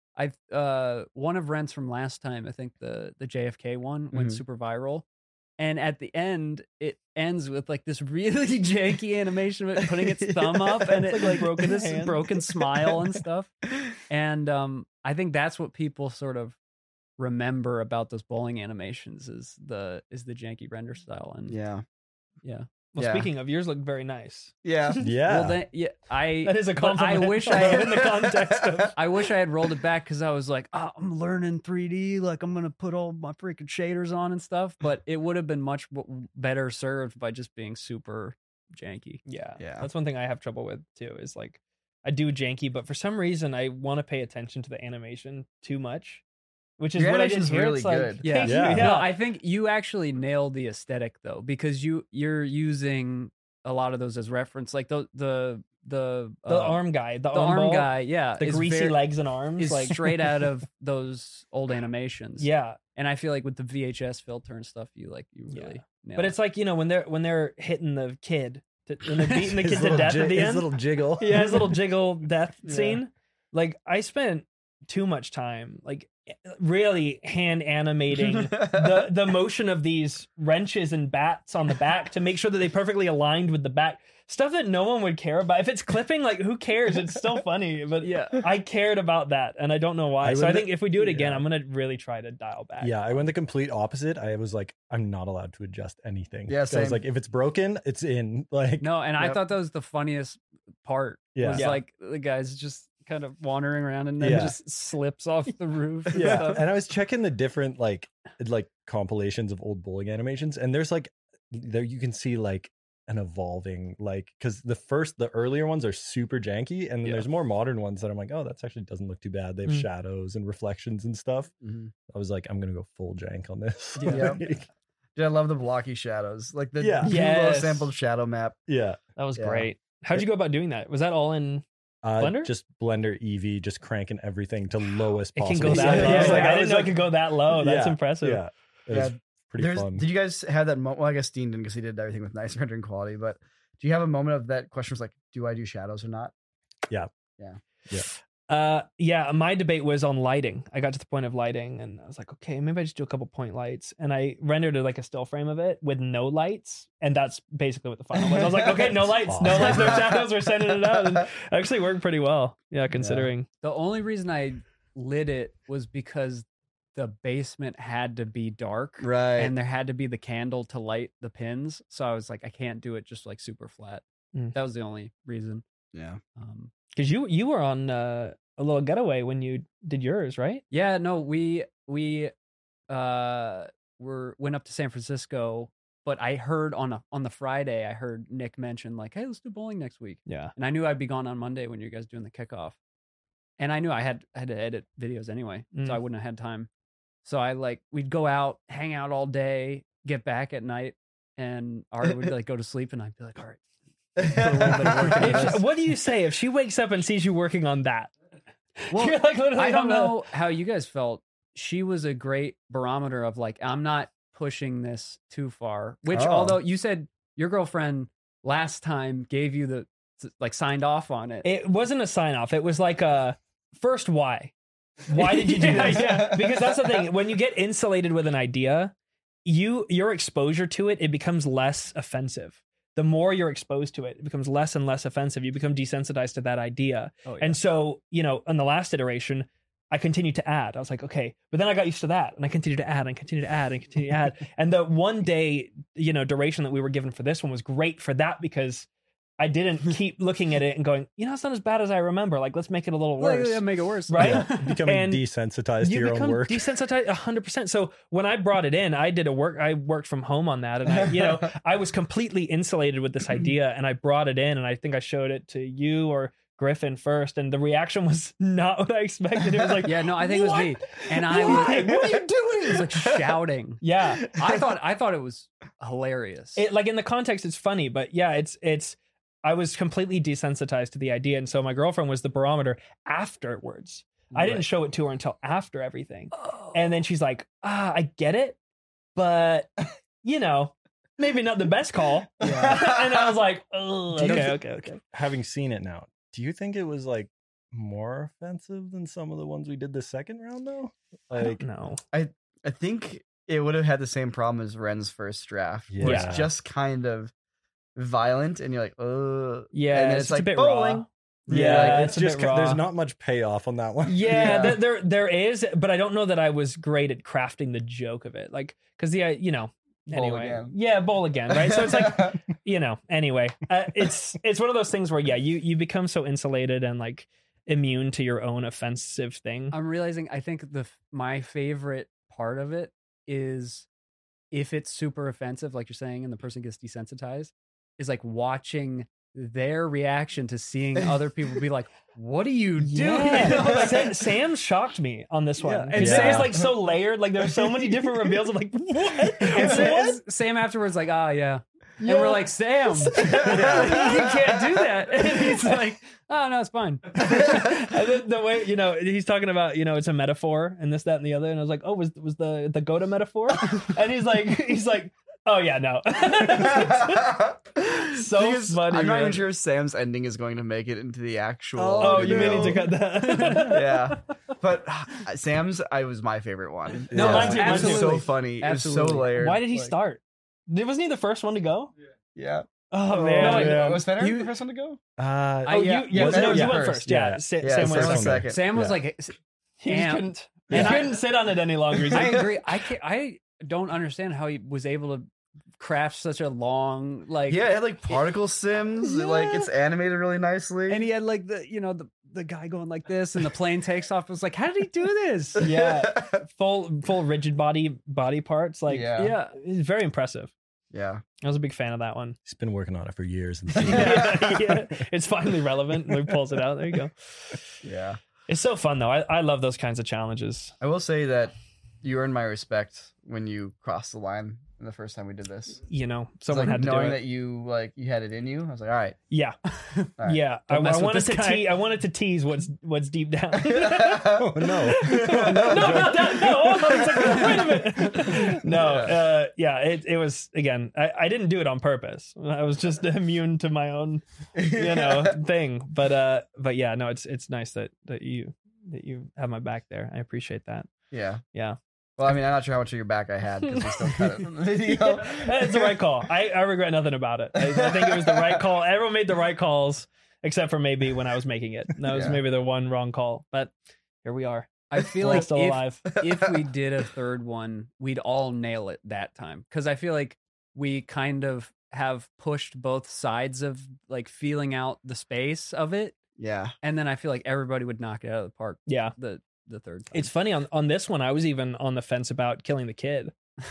Speaker 5: one of Rent's from last time, I think the JFK one went super viral. And at the end, it ends with like this really janky animation of it putting its thumb up and
Speaker 2: It's
Speaker 5: it
Speaker 2: like a
Speaker 5: broken
Speaker 2: broken
Speaker 5: this
Speaker 2: hand.
Speaker 5: broken smile and stuff. And I think that's what people sort of remember about those bowling animations is the janky render style. And
Speaker 1: Yeah.
Speaker 2: Well,
Speaker 1: Yeah.
Speaker 2: speaking of, yours look very nice.
Speaker 1: Yeah.
Speaker 6: Yeah.
Speaker 5: well, then
Speaker 2: That is a
Speaker 5: but
Speaker 2: compliment.
Speaker 5: I wish I
Speaker 2: in the context of.
Speaker 5: I wish I had rolled it back because I was like, I'm learning 3D. Like, I'm going to put all my freaking shaders on and stuff. But it would have been much better served by just being super janky.
Speaker 2: Yeah,
Speaker 1: Yeah.
Speaker 2: that's one thing I have trouble with too. Is like I do janky, but for some reason I want to pay attention to the animation too much, which is
Speaker 1: Your
Speaker 2: what I did
Speaker 1: animation's
Speaker 2: here.
Speaker 1: really
Speaker 2: It's like,
Speaker 1: good.
Speaker 2: thank you.
Speaker 6: Yeah.
Speaker 2: Yeah.
Speaker 5: No, I think you actually nailed the aesthetic, though, because you're using a lot of those as reference. Like the
Speaker 2: arm guy, the
Speaker 5: arm
Speaker 2: ball,
Speaker 5: guy, yeah.
Speaker 2: the
Speaker 5: is
Speaker 2: greasy legs and arms,
Speaker 5: is
Speaker 2: like
Speaker 5: straight out of those old animations.
Speaker 2: yeah.
Speaker 5: And I feel like with the VHS filter and stuff, you really nailed
Speaker 2: But
Speaker 5: it.
Speaker 2: it's like, when they're hitting the kid, when they're beating the
Speaker 6: His
Speaker 2: kid to
Speaker 6: little
Speaker 2: death at the
Speaker 6: his
Speaker 2: end.
Speaker 6: little jiggle.
Speaker 2: Yeah, his little jiggle death
Speaker 1: Yeah.
Speaker 2: scene. Like I spent too much time like really hand animating the motion of these wrenches and bats on the back to make sure that they perfectly aligned with the back. Stuff that no one would care about. If it's clipping, like who cares? It's still funny. But
Speaker 5: Yeah.
Speaker 2: I cared about that and I don't know why.
Speaker 6: I
Speaker 2: So I
Speaker 6: went
Speaker 2: think if we do it again,
Speaker 6: yeah.
Speaker 2: I'm gonna really try to dial back.
Speaker 6: Yeah, I went the complete opposite. I was like, I'm not allowed to adjust anything.
Speaker 1: Yeah,
Speaker 6: So I was
Speaker 1: same.
Speaker 6: like, if it's broken, it's in. Like,
Speaker 5: No, and I
Speaker 1: Yep.
Speaker 5: thought that was the funniest part.
Speaker 6: Yeah.
Speaker 5: Was
Speaker 2: Yeah.
Speaker 5: like the guy's just kind of wandering around and then
Speaker 6: Yeah.
Speaker 5: just slips off the roof. And
Speaker 6: yeah.
Speaker 5: stuff.
Speaker 6: And I was checking the different like compilations of old bowling animations, and there's like there you can see like an evolving because the earlier ones are super janky, and then
Speaker 5: Yeah.
Speaker 6: there's more modern ones that I'm like, oh, that's actually doesn't look too bad. They have
Speaker 2: Mm.
Speaker 6: shadows and reflections and stuff.
Speaker 1: Mhm.
Speaker 6: I was like, I'm gonna go full jank on this.
Speaker 1: Yeah.
Speaker 6: Like,
Speaker 1: Dude, I love the blocky shadows. Like the
Speaker 6: Yeah.
Speaker 1: low
Speaker 2: Yes.
Speaker 1: sampled shadow map.
Speaker 6: yeah.
Speaker 2: That was
Speaker 1: Yeah.
Speaker 2: great. How'd you go about doing that? Was that all in Blender?
Speaker 6: Just Blender EV, just cranking everything to lowest
Speaker 2: it can
Speaker 6: possible.
Speaker 2: go that
Speaker 6: setting.
Speaker 2: low?
Speaker 1: Yeah,
Speaker 2: Like, I didn't
Speaker 6: was
Speaker 2: know it
Speaker 6: like-
Speaker 2: could go that low. That's
Speaker 6: Yeah,
Speaker 2: impressive.
Speaker 6: Yeah. It
Speaker 1: Yeah,
Speaker 6: was pretty fun.
Speaker 1: Did you guys have that moment? Well, I guess Dean didn't because he did everything with nice rendering quality. But do you have a moment of that question was like, do I do shadows or not?
Speaker 2: Yeah, my debate was on lighting. I got to the point of lighting and I was like, okay, maybe I just do a couple point lights. And I rendered like a still frame of it with no lights. And that's basically what the final was. I was like, okay, no lights, no lights, no shadows. We're sending it out. And it actually worked pretty well. Yeah, considering.
Speaker 5: The only reason I lit it was because the basement had to be dark.
Speaker 1: Right.
Speaker 5: And there had to be the candle to light the pins. So I was like, I can't do it just like super flat.
Speaker 2: Mm.
Speaker 5: That was the only reason.
Speaker 1: yeah.
Speaker 2: Because you were on a little getaway when you did yours, right?
Speaker 5: Yeah, no, we went up to San Francisco, but I heard on the Friday, I heard Nick mention like, hey, let's do bowling next week.
Speaker 2: Yeah.
Speaker 5: And I knew I'd be gone on Monday when you guys doing the kickoff. And I knew I had to edit videos anyway, so I wouldn't have had time. So we'd go out, hang out all day, get back at night, and Ari would like go to sleep, and I'd be like, all right. Put a little bit of work into this.
Speaker 2: What do you say if she wakes up and sees you working on that?
Speaker 5: Well,
Speaker 2: You're like literally
Speaker 5: I don't
Speaker 2: on the-
Speaker 5: know how you guys felt. She was a great barometer of like, I'm not pushing this too far. Which,
Speaker 1: Oh.
Speaker 5: although you said your girlfriend last time gave you the signed off on it.
Speaker 2: It wasn't a sign off. It was like a first why. Why did you do
Speaker 5: Yeah,
Speaker 2: this?
Speaker 5: yeah.
Speaker 2: Because that's the thing. When you get insulated with an idea, your exposure to it becomes less offensive. The more you're exposed to it, it becomes less and less offensive. You become desensitized to that idea.
Speaker 5: Oh, yeah.
Speaker 2: And so, in the last iteration, I continued to add. I was like, okay, but then I got used to that, and I continued to add and continue to add and continue to add. And the 1 day, duration that we were given for this one was great for that because I didn't keep looking at it and going, it's not as bad as I remember. Like, let's make it a little worse.
Speaker 5: Yeah, make it worse.
Speaker 2: Right?
Speaker 6: Yeah, becoming
Speaker 2: And
Speaker 6: desensitized to
Speaker 2: You
Speaker 6: your
Speaker 2: become
Speaker 6: own work.
Speaker 2: desensitized 100%. So when I brought it in, I worked from home on that, and I was completely insulated with this idea, and I brought it in, and I think I showed it to you or Griffin first, and the reaction was not what I expected. It was like,
Speaker 5: Yeah, no, I think it was me. And I
Speaker 2: Why?
Speaker 5: was,
Speaker 2: What are you doing?
Speaker 5: I was like shouting.
Speaker 2: Yeah,
Speaker 5: I thought it was hilarious.
Speaker 2: it like in the context, it's funny, but yeah, it's. I was completely desensitized to the idea, and so my girlfriend was the barometer afterwards I didn't show it to her until after everything. And then she's like, I get it, but you know, maybe not the best call.
Speaker 5: Yeah.
Speaker 2: And I was like, oh,
Speaker 6: Do you-
Speaker 2: okay.
Speaker 6: Having seen it now, do you think it was like more offensive than some of the ones we did the second round though?
Speaker 2: I don't
Speaker 6: Like,
Speaker 2: know.
Speaker 1: I think it would have had the same problem as Ren's first draft, where
Speaker 6: Yeah.
Speaker 1: it's just kind of violent, and you're like,
Speaker 2: Yeah,
Speaker 1: and then
Speaker 2: it's
Speaker 1: it's
Speaker 2: just a
Speaker 1: like
Speaker 2: bit
Speaker 1: bowling.
Speaker 2: raw.
Speaker 6: yeah,
Speaker 2: Yeah,
Speaker 6: it's
Speaker 2: it's a
Speaker 6: just
Speaker 2: bit raw.
Speaker 6: there's not much payoff on that one.
Speaker 2: Yeah,
Speaker 1: Yeah.
Speaker 2: there is, but I don't know that I was great at crafting the joke of it. Like, because you know,
Speaker 1: Bowl
Speaker 2: anyway,
Speaker 1: again.
Speaker 2: yeah, bowl again, right? So it's like, you know, anyway, it's one of those things where you become so insulated and like immune to your own offensive thing.
Speaker 5: I'm realizing I think my favorite part of it is if it's super offensive, like you're saying, and the person gets desensitized, is like watching their reaction to seeing other people be like, "What are you doing?"
Speaker 2: Yeah.
Speaker 5: You know, like-
Speaker 2: Sam shocked me on this one,
Speaker 5: Yeah.
Speaker 2: and
Speaker 6: Yeah.
Speaker 2: Sam's like so layered. Like there's so many different reveals. I'm like, what?
Speaker 5: and Sam afterwards like, yeah. And we're like, Sam, you can't do that. And he's like, oh no, it's fine.
Speaker 2: And then the way, you know, he's talking about, you know, it's a metaphor and this, that, and the other. And I was like, oh, was the goat a metaphor? And he's like, oh yeah, no. So
Speaker 1: Thing is,
Speaker 2: funny.
Speaker 1: I'm not
Speaker 2: man.
Speaker 1: even sure if Sam's ending is going to make it into the actual.
Speaker 2: Oh, you may
Speaker 1: video.
Speaker 2: need to cut that.
Speaker 1: Yeah, but Sam's was my favorite one.
Speaker 2: No,
Speaker 1: Yeah.
Speaker 2: mine too,
Speaker 1: It
Speaker 2: mine
Speaker 1: was
Speaker 2: too.
Speaker 1: so funny. It was so
Speaker 5: Absolutely.
Speaker 1: layered.
Speaker 2: Why did he
Speaker 1: Like,
Speaker 2: start? Wasn't he the first one to go?
Speaker 1: Yeah.
Speaker 2: Oh
Speaker 1: No,
Speaker 2: man.
Speaker 1: wait,
Speaker 6: yeah.
Speaker 1: was Fenner
Speaker 5: You-
Speaker 1: the first one to go?
Speaker 2: Oh,
Speaker 5: yeah,
Speaker 2: you
Speaker 1: Fenner was
Speaker 2: went
Speaker 1: first.
Speaker 2: first. Yeah,
Speaker 6: Yeah.
Speaker 2: Sam
Speaker 1: Yeah,
Speaker 2: went
Speaker 1: Sam was
Speaker 2: second.
Speaker 1: second.
Speaker 5: Sam was
Speaker 6: Yeah.
Speaker 5: like,
Speaker 2: He just
Speaker 5: Damn.
Speaker 2: couldn't. He
Speaker 5: And I-
Speaker 2: couldn't sit on it any longer. He's
Speaker 5: I
Speaker 2: like,
Speaker 5: agree. I don't understand how he was able to craft such a long
Speaker 1: Yeah, it had like particle sims. Like it's animated really nicely.
Speaker 5: and he had like the guy going like this and the plane takes off. I was like, how did he do this?
Speaker 2: yeah, full rigid body parts. Like,
Speaker 1: Yeah.
Speaker 2: yeah, it's very impressive.
Speaker 1: Yeah.
Speaker 2: I was a big fan of that one.
Speaker 6: He's been working on it for years. And
Speaker 2: Yeah, it's finally relevant. And he pulls it out. There you go.
Speaker 1: Yeah.
Speaker 2: It's so fun though. I love those kinds of challenges.
Speaker 1: I will say that you earned my respect when you crossed the line the first time we did this.
Speaker 2: You know,
Speaker 1: It's
Speaker 2: someone
Speaker 1: like
Speaker 2: had to do
Speaker 1: knowing
Speaker 2: it.
Speaker 1: that you had it in you. I was like, all right.
Speaker 2: Yeah,
Speaker 1: All right.
Speaker 2: yeah. I
Speaker 5: Don't mess with
Speaker 2: wanted
Speaker 5: this
Speaker 2: to
Speaker 5: guy.
Speaker 2: I wanted to tease what's deep down.
Speaker 6: oh no.
Speaker 2: no, not that. No, it's like, wait a minute. No, yeah. It was again. I didn't do it on purpose. I was just immune to my own, thing. But yeah. No, it's nice that you have my back there. I appreciate that.
Speaker 1: Yeah.
Speaker 2: Yeah.
Speaker 1: Well, I mean, I'm not sure how much of your back I had because we still cut it from the video.
Speaker 2: It's the right call. I regret nothing about it. I think it was the right call. Everyone made the right calls, except for maybe when I was making it. That was
Speaker 1: Yeah.
Speaker 2: maybe the one wrong call. But here we are.
Speaker 5: I feel
Speaker 2: We're all
Speaker 5: like
Speaker 2: still alive.
Speaker 5: if we did a third one, we'd all nail it that time. Because I feel like we kind of have pushed both sides of like feeling out the space of it.
Speaker 1: Yeah.
Speaker 5: And then I feel like everybody would knock it out of the park
Speaker 2: Yeah.
Speaker 5: the third time.
Speaker 2: It's funny on this one. I was even on the fence about killing the kid.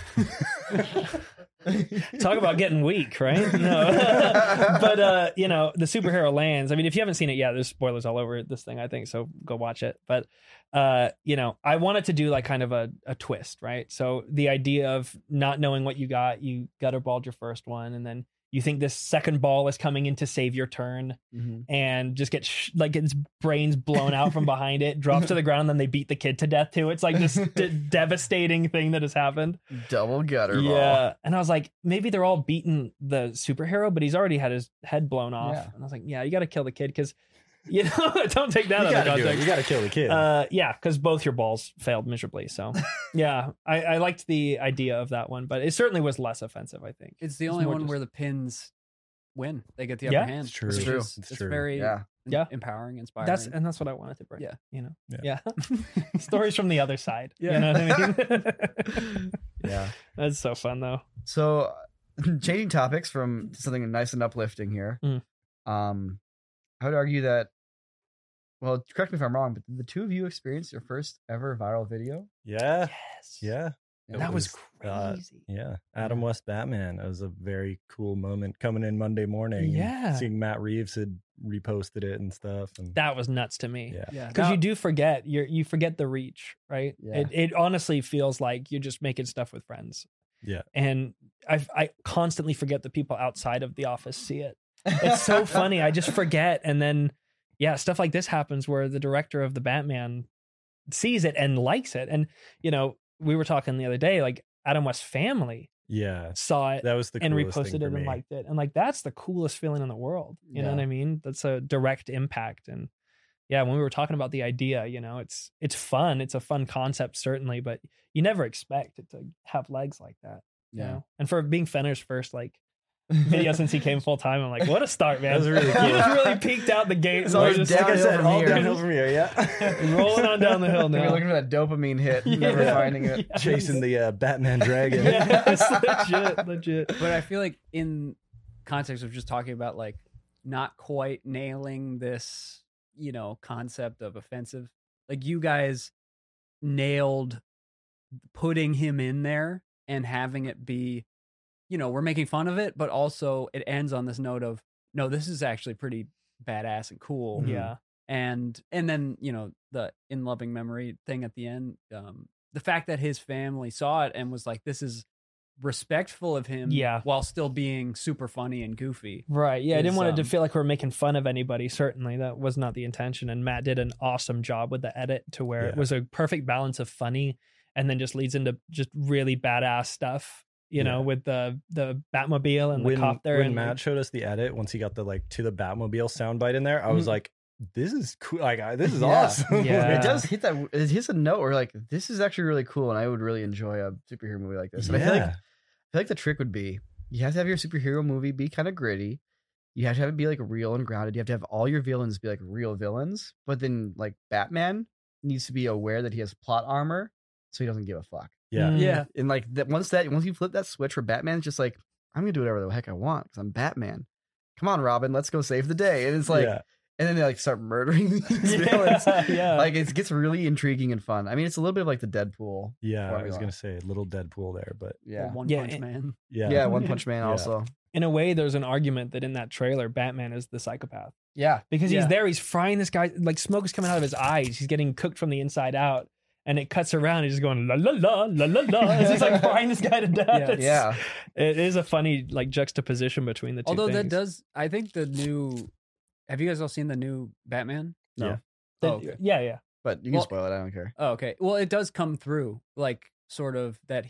Speaker 2: Talk about getting weak, right? No, but the superhero lands. I mean, if you haven't seen it yet, there's spoilers all over this thing, I think. So go watch it. But I wanted to do like kind of a twist, right? So the idea of not knowing what you gutterballed your first one, and then you think this second ball is coming in to save your turn, and just get like its brains blown out from behind it, drops to the ground, and then they beat the kid to death too. It's like this devastating thing that has happened.
Speaker 1: Double gutter ball.
Speaker 2: Yeah, and I was like, maybe they're all beating the superhero, but he's already had his head blown off.
Speaker 1: Yeah.
Speaker 2: And I was like, yeah, you got to kill the kid because, don't take that
Speaker 6: You
Speaker 2: out of
Speaker 6: gotta do it.
Speaker 2: context.
Speaker 6: You gotta kill the kid.
Speaker 2: Yeah, because both your balls failed miserably. So, yeah, I liked the idea of that one, but it certainly was less offensive, I think.
Speaker 5: It's the
Speaker 2: It's
Speaker 5: only
Speaker 2: more
Speaker 5: one
Speaker 2: just-
Speaker 5: where the pins win. They get the upper
Speaker 2: Yeah,
Speaker 5: hand.
Speaker 6: it's true.
Speaker 5: which
Speaker 1: It's true.
Speaker 5: is-
Speaker 6: It's
Speaker 5: It's
Speaker 6: true.
Speaker 5: very
Speaker 1: Yeah.
Speaker 2: Yeah.
Speaker 5: empowering, inspiring.
Speaker 2: That's what I wanted to bring.
Speaker 5: Yeah.
Speaker 2: Yeah. Stories from the other side.
Speaker 5: Yeah.
Speaker 2: You know what I mean?
Speaker 1: Yeah.
Speaker 2: That's so fun though.
Speaker 1: So, changing topics from something nice and uplifting here.
Speaker 2: Mm.
Speaker 1: I would argue that. Well, correct me if I'm wrong, but did the two of you experience your first ever viral video?
Speaker 6: Yeah.
Speaker 2: Yes.
Speaker 6: Yeah. It
Speaker 2: That was
Speaker 6: uh,
Speaker 2: crazy.
Speaker 6: Yeah. Adam West Batman. It was a very cool moment coming in Monday morning. and
Speaker 2: Yeah.
Speaker 6: Seeing Matt Reeves had reposted it and stuff. And
Speaker 2: That was nuts to me.
Speaker 6: yeah.
Speaker 5: Yeah.
Speaker 2: Because you do forget you forget the reach, right?
Speaker 1: Yeah.
Speaker 2: It honestly feels like you're just making stuff with friends.
Speaker 6: Yeah.
Speaker 2: And I constantly forget the people outside of the office see it. It's so funny. I just forget, and then stuff like this happens where the director of the Batman sees it and likes it. And, you know, we were talking the other day, like Adam West's family
Speaker 6: Yeah.
Speaker 2: saw it
Speaker 6: That was the
Speaker 2: and
Speaker 6: coolest
Speaker 2: reposted
Speaker 6: thing
Speaker 2: it
Speaker 6: for
Speaker 2: and
Speaker 6: me.
Speaker 2: liked it. And like, that's the coolest feeling in the world. You know what I mean? That's a direct impact. And yeah, when we were talking about the idea, you know, it's fun. It's a fun concept, certainly, but you never expect it to have legs like that. You know? And for being Fenner's first like video since he came full time, I'm like, what a start, man.
Speaker 6: That was really cool.
Speaker 2: You just really peaked out the gate. So
Speaker 1: Like
Speaker 2: just
Speaker 1: downhill
Speaker 6: Like I said,
Speaker 1: from
Speaker 6: all
Speaker 1: here.
Speaker 6: downhill from here. Yeah.
Speaker 2: rolling on down the hill
Speaker 1: You're
Speaker 2: now.
Speaker 1: looking for that dopamine hit, never finding it.
Speaker 6: Chasing the Batman dragon.
Speaker 2: Yeah, it's legit.
Speaker 5: But I feel like in context of just talking about like not quite nailing this, you know, concept of offensive, like you guys nailed putting him in there and having it be, you know, we're making fun of it, but also it ends on this note of, no, this is actually pretty badass and cool.
Speaker 2: Yeah.
Speaker 5: And then, you know, the in loving memory thing at the end, the fact that his family saw it and was like, this is respectful of him,
Speaker 2: Yeah.
Speaker 5: while still being super funny and goofy.
Speaker 2: Right. Yeah. I didn't
Speaker 5: is,
Speaker 2: want it to feel like we were making fun of anybody. Certainly. That was not the intention. And Matt did an awesome job with the edit to where it
Speaker 6: Yeah.
Speaker 2: was a perfect balance of funny and then just leads into just really badass stuff, you know, with the Batmobile and the copter.
Speaker 6: When
Speaker 2: and
Speaker 6: Matt
Speaker 2: like,
Speaker 6: showed us the edit, once he got the like to the Batmobile soundbite in there, I was like, this is cool. Like, this is awesome.
Speaker 2: Yeah.
Speaker 1: It does hit that. It hits a note where like this is actually really cool, and I would really enjoy a superhero movie like this. And I feel like the trick would be you have to have your superhero movie be kind of gritty. You have to have it be like real and grounded. You have to have all your villains be like real villains, but then like Batman needs to be aware that he has plot armor, so he doesn't give a fuck.
Speaker 6: Yeah.
Speaker 2: Mm.
Speaker 5: Yeah.
Speaker 1: And like that once you flip that switch where Batman's just like, I'm gonna do whatever the heck I want because I'm Batman. Come on, Robin, let's go save the day. And it's like, and then they like start murdering these villains.
Speaker 2: Yeah.
Speaker 1: Like it gets really intriguing and fun. I mean, it's a little bit of like the Deadpool.
Speaker 6: Yeah, I was
Speaker 1: formula.
Speaker 6: gonna say a little Deadpool there, but
Speaker 1: Yeah.
Speaker 5: Or One
Speaker 2: Yeah,
Speaker 5: Punch
Speaker 2: and-
Speaker 5: Man.
Speaker 6: yeah,
Speaker 1: One Punch Man
Speaker 6: Yeah.
Speaker 1: also.
Speaker 2: in a way, there's an argument that in that trailer, Batman is the psychopath
Speaker 1: Yeah.
Speaker 2: because he's
Speaker 5: Yeah.
Speaker 2: there. He's frying this guy. Like smoke is coming out of his eyes. He's getting cooked from the inside out. And it cuts around. He's just going la la la la la la as he's like frying this guy to death.
Speaker 5: Yeah.
Speaker 2: It's-
Speaker 1: Yeah.
Speaker 2: It is a funny like juxtaposition between the two.
Speaker 5: Although that
Speaker 2: things.
Speaker 5: does, I think the new, have you guys all seen the new Batman?
Speaker 1: No.
Speaker 6: Yeah.
Speaker 2: That-
Speaker 5: Oh, okay.
Speaker 2: yeah.
Speaker 1: But you can
Speaker 5: Well-
Speaker 1: spoil it. I don't care.
Speaker 5: Oh, okay. Well, it does come through, like, sort of that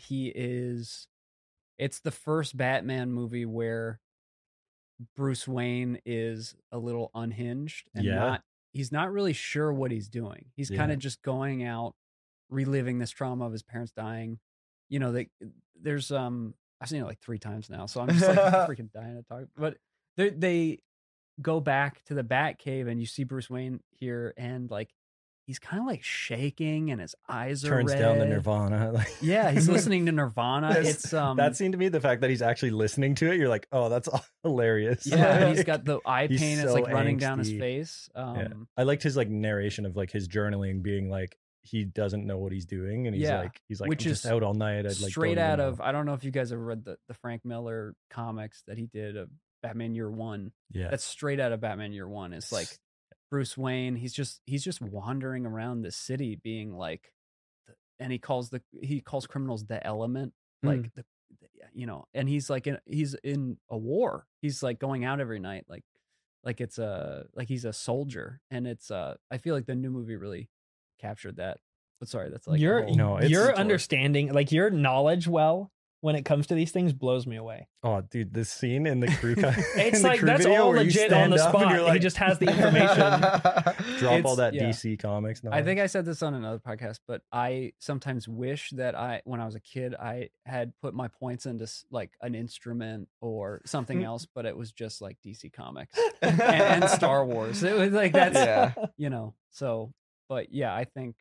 Speaker 5: it's the first Batman movie where Bruce Wayne is a little unhinged and
Speaker 6: Yeah.
Speaker 5: he's not really sure what he's doing. He's kind
Speaker 6: Yeah.
Speaker 5: of just going out, reliving this trauma of his parents dying. You know, there's I've seen it like 3 times now, so I'm just like freaking dying to talk. But they go back to the Batcave and you see Bruce Wayne here, and like he's kind of like shaking and his eyes are
Speaker 6: turns down the
Speaker 5: red.
Speaker 6: Nirvana. Like,
Speaker 5: Yeah, he's listening to Nirvana.
Speaker 6: That's-
Speaker 5: It's
Speaker 6: that scene to me, the fact that he's actually listening to it, you're like, oh, that's hilarious.
Speaker 5: yeah, and he's
Speaker 6: Like,
Speaker 5: got the eye
Speaker 6: he's
Speaker 5: pain. It's
Speaker 6: so
Speaker 5: like running down his
Speaker 6: angsty.
Speaker 5: face.
Speaker 6: yeah. I liked his like narration of like his journaling being like he doesn't know what he's doing, and he's
Speaker 5: Yeah.
Speaker 6: like
Speaker 5: Which
Speaker 6: I'm just
Speaker 5: is
Speaker 6: out all night. I'd like
Speaker 5: straight
Speaker 6: don't
Speaker 5: out
Speaker 6: even
Speaker 5: of,
Speaker 6: know.
Speaker 5: I don't know if you guys have read the Frank Miller comics that he did of Batman Year One.
Speaker 6: Yeah.
Speaker 5: That's straight out of Batman Year One. It's like Bruce Wayne. He's just wandering around the city, being like, and he calls criminals the element, like the you know, and he's like he's in a war. He's like going out every night, like it's like he's a soldier, and it's I feel like the new movie really captured that. But sorry, that's like a
Speaker 2: your
Speaker 5: whole-
Speaker 6: No, it's-
Speaker 2: your
Speaker 6: it's-
Speaker 2: understanding, like your knowledge, when it comes to these things, blows me away.
Speaker 6: Oh, dude, this scene in the crew. in
Speaker 2: It's
Speaker 6: the
Speaker 2: like
Speaker 6: crew
Speaker 2: that's
Speaker 6: video
Speaker 2: all
Speaker 6: where you
Speaker 2: legit on
Speaker 6: stand
Speaker 2: the
Speaker 6: up and
Speaker 2: spot.
Speaker 6: you're
Speaker 2: He
Speaker 6: like,
Speaker 2: just has the information.
Speaker 6: drop all
Speaker 5: It's-
Speaker 6: that
Speaker 5: yeah.
Speaker 6: DC comics.
Speaker 5: I think I said this on another podcast, but I sometimes wish that when I was a kid, I had put my points into like an instrument or something else, but it was just like DC Comics and Star Wars. It was like that's
Speaker 1: Yeah.
Speaker 5: you know. So, but yeah, I think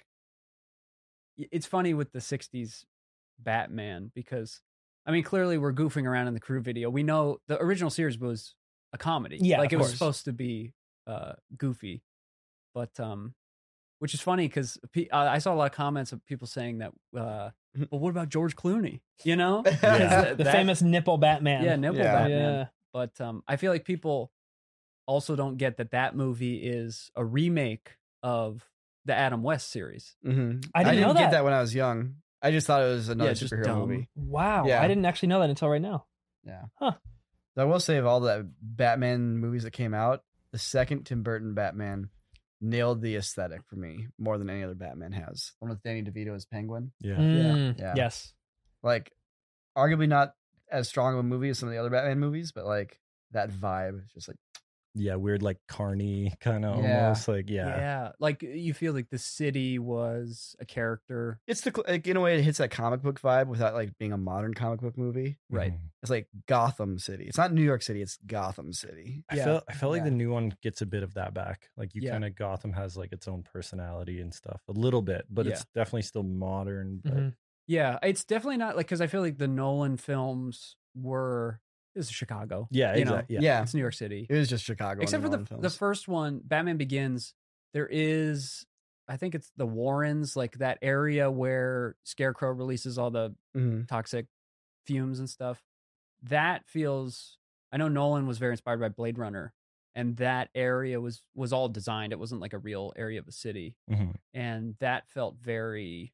Speaker 5: it's funny with the '60s Batman because I mean, clearly we're goofing around in the crew video. We know the original series was a comedy,
Speaker 2: Yeah,
Speaker 5: like
Speaker 2: of
Speaker 5: it was
Speaker 2: course.
Speaker 5: supposed to be goofy, but which is funny because I saw a lot of comments of people saying that, well, what about George Clooney? You know,
Speaker 6: Yeah.
Speaker 2: The famous nipple Batman.
Speaker 5: yeah, nipple
Speaker 1: Yeah.
Speaker 5: Batman.
Speaker 2: Yeah.
Speaker 5: But I feel like people also don't get that movie is a remake of the Adam West series.
Speaker 1: Mhm.
Speaker 2: I didn't know
Speaker 1: get
Speaker 2: that.
Speaker 1: that when I was young. I just thought it was another
Speaker 5: Yeah, just
Speaker 1: superhero
Speaker 5: dumb.
Speaker 1: movie.
Speaker 2: Wow.
Speaker 1: Yeah.
Speaker 2: I didn't actually know that until right now.
Speaker 1: Yeah.
Speaker 2: Huh.
Speaker 1: I will say of all the Batman movies that came out, the second Tim Burton Batman nailed the aesthetic for me more than any other Batman has. One with Danny DeVito as Penguin.
Speaker 6: Yeah.
Speaker 1: Yeah.
Speaker 2: Yes.
Speaker 1: Like, arguably not as strong of a movie as some of the other Batman movies, but like that vibe is just like,
Speaker 6: Yeah, weird like carny kind of
Speaker 1: Yeah.
Speaker 6: almost like
Speaker 5: Yeah. Like you feel like the city was a character.
Speaker 1: it's like in a way it hits that comic book vibe without like being a modern comic book movie.
Speaker 5: Right.
Speaker 6: Mhm.
Speaker 1: It's like Gotham City. It's not New York City. It's Gotham City.
Speaker 6: I
Speaker 5: Yeah.
Speaker 6: felt like
Speaker 1: Yeah.
Speaker 6: the new one gets a bit of that back. Like you
Speaker 5: Yeah.
Speaker 6: kind of Gotham has like its own personality and stuff a little bit, but it's definitely still modern. But
Speaker 2: Mhm.
Speaker 5: Yeah, it's definitely not like because I feel like the Nolan films were this is Chicago.
Speaker 6: yeah,
Speaker 5: you know,
Speaker 6: exactly.
Speaker 1: Yeah.
Speaker 5: it's New York City.
Speaker 1: It was just Chicago. in
Speaker 5: Except for
Speaker 1: Nolan
Speaker 5: the
Speaker 1: films.
Speaker 5: first one, Batman Begins. There is, I think it's the Warrens, like that area where Scarecrow releases all the
Speaker 1: Mhm.
Speaker 5: toxic fumes and stuff. That feels. I know Nolan was very inspired by Blade Runner, and that area was all designed. It wasn't like a real area of a city,
Speaker 6: Mhm.
Speaker 5: and that felt very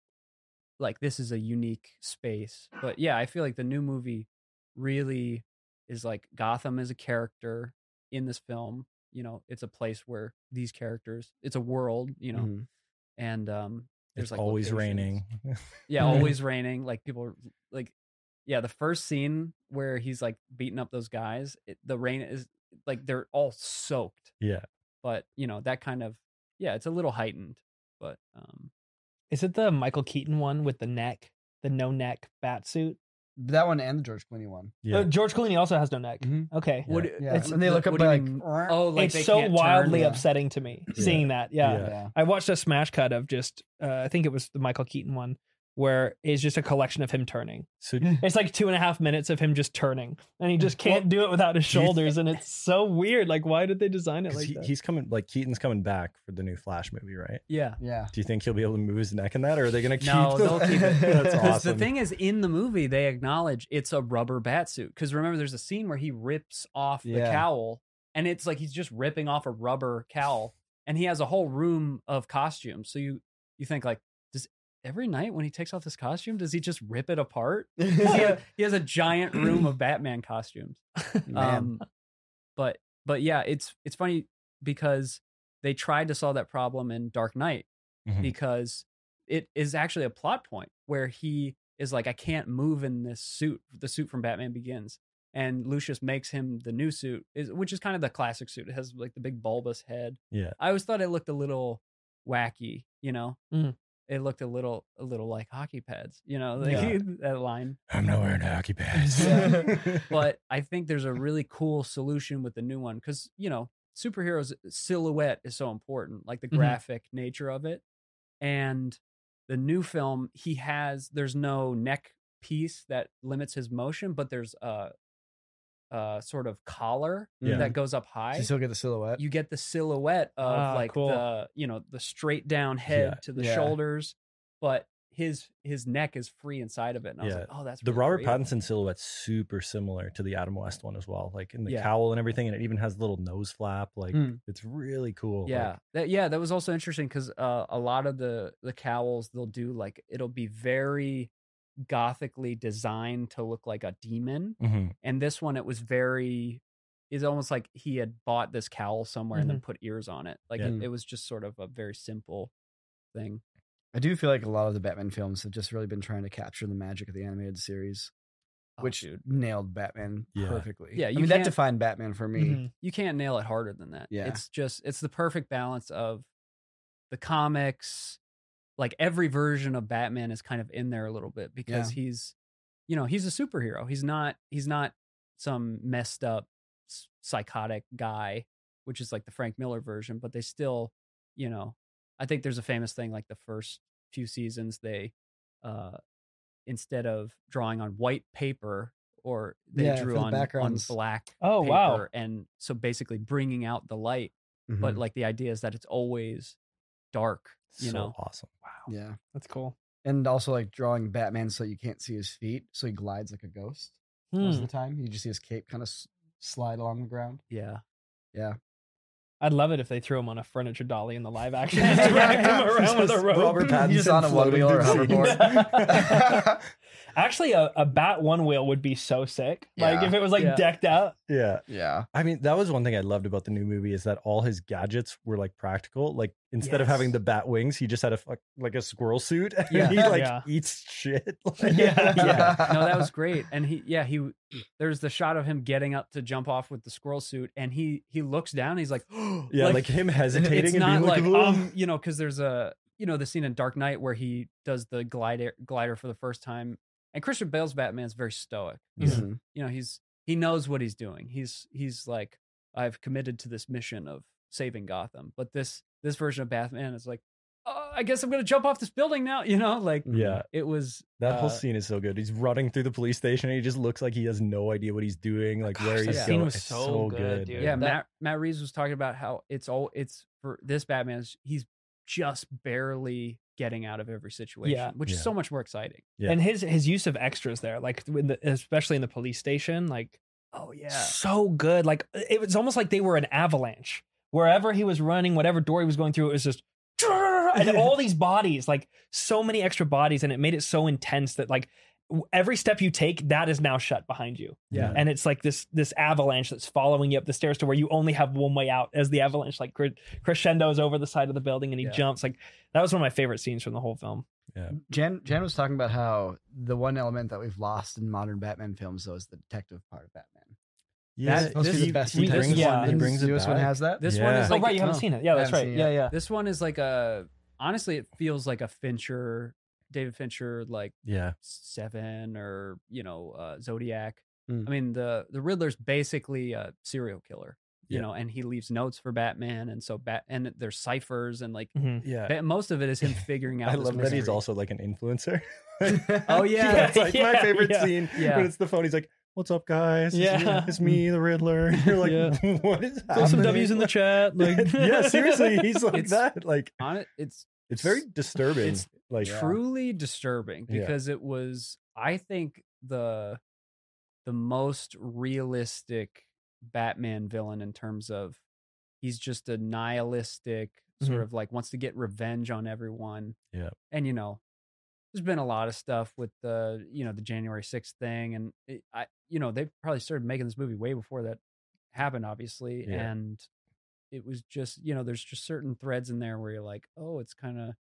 Speaker 5: like this is a unique space. But yeah, I feel like the new movie really is like Gotham is a character in this film. You know, it's a place where these characters, it's a world, you know,
Speaker 1: Mhm.
Speaker 5: and there's
Speaker 6: It's
Speaker 5: like
Speaker 6: always
Speaker 5: locations.
Speaker 6: raining.
Speaker 5: Yeah,
Speaker 2: Mhm.
Speaker 5: always raining. Like people are like, yeah, the first scene where he's like beating up those guys, the rain is like they're all soaked.
Speaker 6: Yeah.
Speaker 5: But you know that kind of it's a little heightened. But
Speaker 2: Is it the Michael Keaton one with the no neck bat suit?
Speaker 1: That one and the George Clooney one.
Speaker 6: Yeah.
Speaker 2: George Clooney also has no neck.
Speaker 1: Mhm.
Speaker 2: Okay.
Speaker 5: what?
Speaker 1: Yeah.
Speaker 5: it's-
Speaker 1: When they look up
Speaker 5: what do you
Speaker 1: like,
Speaker 5: mean? Oh, like
Speaker 2: It's
Speaker 5: they
Speaker 2: so
Speaker 5: can't turn?
Speaker 2: wildly
Speaker 1: yeah.
Speaker 2: upsetting to me
Speaker 6: Yeah.
Speaker 2: seeing that. Yeah.
Speaker 1: Yeah.
Speaker 2: I watched a smash cut of just, I think it was the Michael Keaton one, where it's just a collection of him turning.
Speaker 6: So
Speaker 2: It's like 2.5 minutes of him just turning, and he just can't do it without his
Speaker 6: do you
Speaker 2: shoulders, and it's so weird. Like, why did they design it
Speaker 6: 'cause
Speaker 2: like that?
Speaker 6: he's coming, like Keaton's coming back for the new Flash movie, right?
Speaker 5: Yeah.
Speaker 1: Yeah.
Speaker 6: Do you think he'll be able to move his neck in that, or are they going to keep?
Speaker 5: No, they'll keep it.
Speaker 6: That's
Speaker 5: Because
Speaker 6: awesome.
Speaker 5: the thing is, in the movie, they acknowledge it's a rubber bat suit. Because remember, there's a scene where he rips off the
Speaker 1: Yeah.
Speaker 5: cowl, and it's like he's just ripping off a rubber cowl, and he has a whole room of costumes. So you think like, does every night when he takes off this costume, does he just rip it apart? 'Cause he has a giant room of Batman costumes.
Speaker 1: Man.
Speaker 5: But yeah, it's funny because they tried to solve that problem in Dark Knight
Speaker 6: Mhm.
Speaker 5: because it is actually a plot point where he is like, I can't move in this suit, the suit from Batman Begins. And Lucius makes him the new suit, which is kind of the classic suit. It has like the big bulbous head.
Speaker 6: Yeah.
Speaker 5: I always thought it looked a little wacky, you know?
Speaker 2: Mhm.
Speaker 5: It looked a little like hockey pads, you know, like
Speaker 2: Yeah.
Speaker 5: that line.
Speaker 6: I'm not wearing hockey pads.
Speaker 5: But I think there's a really cool solution with the new one because, you know, superheroes silhouette is so important, like the
Speaker 2: Mhm.
Speaker 5: graphic nature of it. And the new film, there's no neck piece that limits his motion, but there's a sort of collar
Speaker 6: Yeah.
Speaker 5: that goes up
Speaker 1: So
Speaker 5: high.
Speaker 1: you still get the silhouette.
Speaker 5: You get the silhouette of
Speaker 2: Ah,
Speaker 5: like
Speaker 2: cool.
Speaker 5: the straight down head
Speaker 6: Yeah.
Speaker 5: to the
Speaker 1: Yeah.
Speaker 5: shoulders, but his neck is free inside of it. And I was
Speaker 6: Yeah.
Speaker 5: like, oh, that's
Speaker 6: The
Speaker 5: really
Speaker 6: Robert
Speaker 5: creative.
Speaker 6: Pattinson silhouette's super similar to the Adam West one as well, like in the
Speaker 5: Yeah.
Speaker 6: cowl and everything, and it even has a little nose flap. Like
Speaker 1: Hmm.
Speaker 6: it's really cool.
Speaker 5: Yeah, that was also interesting because a lot of the cowls they'll do like it'll be very gothically designed to look like a demon,
Speaker 6: Like,
Speaker 5: and this one it was it's almost like he had bought this cowl somewhere and then
Speaker 2: Mm-hmm.
Speaker 5: put ears on it. Like
Speaker 6: Yeah.
Speaker 5: it was just sort of a very simple thing.
Speaker 1: I do feel like a lot of the Batman films have just really been trying to capture the magic of the animated series,
Speaker 5: Oh,
Speaker 1: which
Speaker 5: dude,
Speaker 1: nailed Batman
Speaker 6: Yeah.
Speaker 1: perfectly.
Speaker 5: Yeah,
Speaker 1: I
Speaker 5: you
Speaker 1: mean that
Speaker 5: can't-
Speaker 1: defined Batman for me.
Speaker 2: Mhm.
Speaker 5: you can't nail it harder than that.
Speaker 1: Yeah.
Speaker 5: It's the perfect balance of the comics. Like every version of Batman is kind of in there a little bit because he's a superhero. He's not some messed up psychotic guy, which is like the Frank Miller version, but they still, I think there's a famous thing like the first few seasons they instead of drawing on white paper or they
Speaker 1: Yeah,
Speaker 5: drew
Speaker 1: for the
Speaker 5: on
Speaker 1: backgrounds.
Speaker 5: black
Speaker 2: Oh,
Speaker 5: paper,
Speaker 2: wow.
Speaker 5: and so basically bringing out the light,
Speaker 1: Mhm.
Speaker 5: but like the idea is that it's always dark,
Speaker 6: so
Speaker 5: you know.
Speaker 6: awesome.
Speaker 1: Yeah.
Speaker 2: That's cool.
Speaker 1: And also like drawing Batman so you can't see his feet, so he glides like a ghost most of
Speaker 2: Hmm.
Speaker 1: the time. You just see his cape kind of slide along the ground.
Speaker 5: Yeah.
Speaker 1: Yeah.
Speaker 2: I'd love it if they threw him on a furniture dolly in the live action. Just dragged him around with a rope.
Speaker 6: Robert Pattinson
Speaker 1: He's just on a one
Speaker 6: floating
Speaker 1: wheel or
Speaker 6: through the scenes.
Speaker 1: hoverboard.
Speaker 2: Actually, a bat one wheel would be so sick. Like
Speaker 1: Yeah.
Speaker 2: if it was like
Speaker 5: Yeah.
Speaker 2: decked out.
Speaker 6: Yeah.
Speaker 1: Yeah.
Speaker 6: I mean, that was one thing I loved about the new movie is that all his gadgets were like practical. Like instead of
Speaker 2: Yes.
Speaker 6: having the bat wings, he just had like a squirrel suit. And
Speaker 5: Yeah.
Speaker 6: he like
Speaker 2: Yeah.
Speaker 6: eats shit.
Speaker 2: Yeah.
Speaker 5: No, that was great. And he there's the shot of him getting up to jump off with the squirrel suit, and he looks down. He's like,
Speaker 6: Yeah, like him hesitating
Speaker 5: it's
Speaker 6: and
Speaker 5: not
Speaker 6: being like,
Speaker 5: like you know, because there's a the scene in Dark Knight where he does the glider for the first time, and Christian Bale's Batman is very stoic. He's
Speaker 1: Mhm.
Speaker 5: he knows what he's doing. He's like, I've committed to this mission of saving Gotham. But this version of Batman is like, oh, I guess I'm gonna jump off this building now. Like
Speaker 6: yeah.
Speaker 5: it was
Speaker 6: That whole scene is so good. He's running through the police station and he just looks like he has no idea what he's doing, like where
Speaker 2: that
Speaker 6: he's
Speaker 5: scene
Speaker 6: going.
Speaker 2: was
Speaker 6: It's
Speaker 2: so good, dude.
Speaker 5: yeah.
Speaker 2: That-
Speaker 5: Matt Reeves was talking about how it's for this Batman. He's just barely getting out of every situation,
Speaker 2: Yeah.
Speaker 5: which is so much more exciting.
Speaker 6: Yeah.
Speaker 2: And his use of extras there, like especially in the police station, like
Speaker 5: Oh yeah.
Speaker 2: so good. Like it was almost like they were an avalanche. Wherever he was running, whatever door he was going through, it was just and all these bodies, like so many extra bodies, and it made it so intense that like every step you take, that is now shut behind you.
Speaker 6: Yeah.
Speaker 2: And it's like this avalanche that's following you up the stairs to where you only have one way out as the avalanche like crescendos over the side of the building and he jumps. Like that was one of my favorite scenes from the whole film.
Speaker 1: Jen was talking about how the one element that we've lost in modern Batman films, though, is the detective part of Batman.
Speaker 6: Yeah,
Speaker 1: That's supposed to be the best
Speaker 6: he brings,
Speaker 2: yeah.
Speaker 6: he brings
Speaker 1: The
Speaker 6: it
Speaker 1: newest one
Speaker 6: back.
Speaker 1: has that.
Speaker 5: This one is
Speaker 2: Oh,
Speaker 5: like
Speaker 2: right, you haven't seen it. Yeah, that's
Speaker 1: haven't
Speaker 2: right.
Speaker 1: seen it
Speaker 2: Yeah, yeah.
Speaker 5: This one is like honestly, it feels like a David Fincher, like
Speaker 6: Yeah.
Speaker 5: 7 or Zodiac.
Speaker 1: Mm.
Speaker 5: I mean, the Riddler's basically a serial killer, you
Speaker 6: Yeah.
Speaker 5: know, and he leaves notes for Batman, and so and there's ciphers and like
Speaker 2: Mhm.
Speaker 6: Yeah.
Speaker 5: most of it is him figuring out.
Speaker 6: I
Speaker 5: this
Speaker 6: love that he's
Speaker 5: mystery.
Speaker 6: also like an influencer.
Speaker 5: Oh, yeah.
Speaker 6: That's like my
Speaker 2: Yeah,
Speaker 6: favorite
Speaker 2: yeah.
Speaker 6: scene.
Speaker 5: Yeah.
Speaker 6: When it's the phone, he's like, "What's up, guys?
Speaker 2: Yeah.
Speaker 6: It's me, the Riddler." You're like,
Speaker 2: Yeah.
Speaker 6: "What is
Speaker 2: Throw some
Speaker 6: happening?"
Speaker 2: W's in the chat. Like
Speaker 6: yeah, seriously, he's like
Speaker 5: It's-
Speaker 6: that. Like,
Speaker 5: on it. It's
Speaker 6: it's very disturbing.
Speaker 5: It's
Speaker 6: like,
Speaker 5: truly disturbing
Speaker 6: Yeah.
Speaker 5: because it was, I think, the most realistic Batman villain in terms of he's just a nihilistic sort of like wants to get revenge on everyone.
Speaker 6: Yeah.
Speaker 5: And there's been a lot of stuff with the the January 6th thing, and they probably started making this movie way before that happened, obviously.
Speaker 6: Yeah.
Speaker 5: And it was just there's just certain threads in there where you're like, oh, it's kind of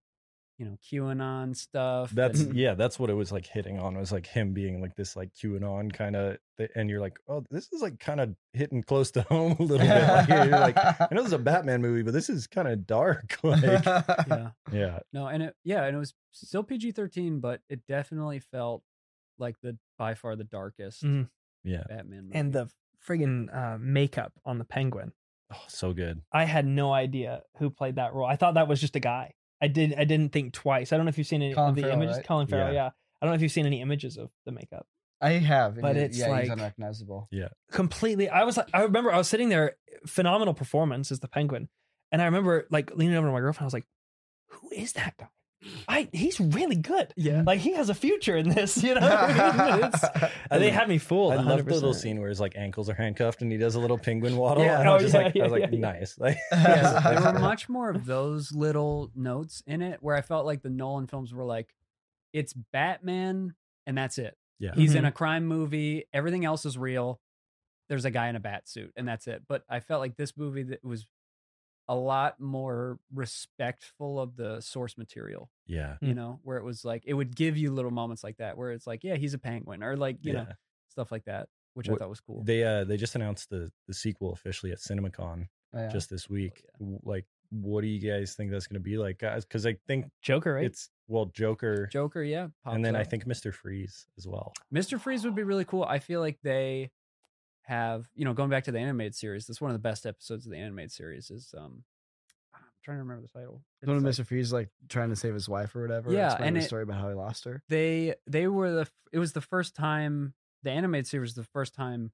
Speaker 5: QAnon stuff.
Speaker 6: that's
Speaker 5: and-
Speaker 6: that's what it was like hitting on. It was like him being like this like QAnon kind of, and you're like, oh, this is like kind of hitting close to home a little bit. Like, you're like, I know this is a Batman movie, but this is kind of dark. Like,
Speaker 5: yeah.
Speaker 6: yeah,
Speaker 5: No, and it was still PG-13, but it definitely felt like by far the darkest
Speaker 2: Mhm.
Speaker 6: yeah.
Speaker 5: Batman movie.
Speaker 2: and the friggin' makeup on the Penguin.
Speaker 6: Oh, so good.
Speaker 2: I had no idea who played that role. I thought that was just a guy. I didn't think twice. I don't know if you've seen any
Speaker 1: Colin
Speaker 2: of the
Speaker 1: Farrell,
Speaker 2: images.
Speaker 1: right?
Speaker 2: Colin Farrell,
Speaker 6: Yeah.
Speaker 2: yeah. I don't know if you've seen any images of the makeup.
Speaker 1: I have, and
Speaker 2: But
Speaker 1: he's
Speaker 2: it's like-
Speaker 1: unrecognizable.
Speaker 2: Completely. I remember I was sitting there, phenomenal performance as the Penguin. And I remember like leaning over to my girlfriend. I was like, who is that guy? He's really good.
Speaker 5: Yeah.
Speaker 2: Like he has a future in this, you know what I mean? They had me fooled.
Speaker 6: I love the little
Speaker 2: 100%.
Speaker 6: scene where his like ankles are handcuffed and he does a little penguin waddle.
Speaker 5: Yeah.
Speaker 6: And I was
Speaker 2: Oh,
Speaker 6: just
Speaker 2: yeah,
Speaker 6: like,
Speaker 2: yeah,
Speaker 6: I was like,
Speaker 2: yeah.
Speaker 6: nice. Like,
Speaker 5: there were much more of those little notes in it where I felt like the Nolan films were like, it's Batman and that's it.
Speaker 6: Yeah.
Speaker 5: He's in
Speaker 2: Mhm.
Speaker 5: a crime movie. Everything else is real. There's a guy in a bat suit and that's it. But I felt like this movie that was a lot more respectful of the source material,
Speaker 6: yeah.
Speaker 5: where it was like, it would give you little moments like that where it's like, yeah, he's a penguin or like, you know,
Speaker 6: Yeah.
Speaker 5: stuff like that, which I
Speaker 6: What-
Speaker 5: thought was cool.
Speaker 6: They just announced the sequel officially at CinemaCon
Speaker 1: Oh, yeah.
Speaker 6: just this week.
Speaker 5: yeah.
Speaker 6: Like, what do you guys think that's going to be like, guys? Because I think
Speaker 2: Joker, right?
Speaker 6: it's Joker,
Speaker 5: Joker, yeah.
Speaker 6: and then
Speaker 5: pops
Speaker 6: I
Speaker 5: up.
Speaker 6: think Mr. Freeze as well.
Speaker 5: Mr. Freeze would be really cool. I feel like they have, going back to the animated series, that's one of the best episodes of the animated series is I'm trying to remember the title.
Speaker 1: One of
Speaker 5: It's like-
Speaker 1: Mr. Freeze like trying to save his wife or whatever.
Speaker 5: Yeah,
Speaker 1: explaining
Speaker 5: and
Speaker 1: the
Speaker 5: it-
Speaker 1: story about how he lost her.
Speaker 5: They were it was the first time the animated series was the first time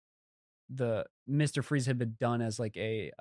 Speaker 5: the Mr. Freeze had been done as like a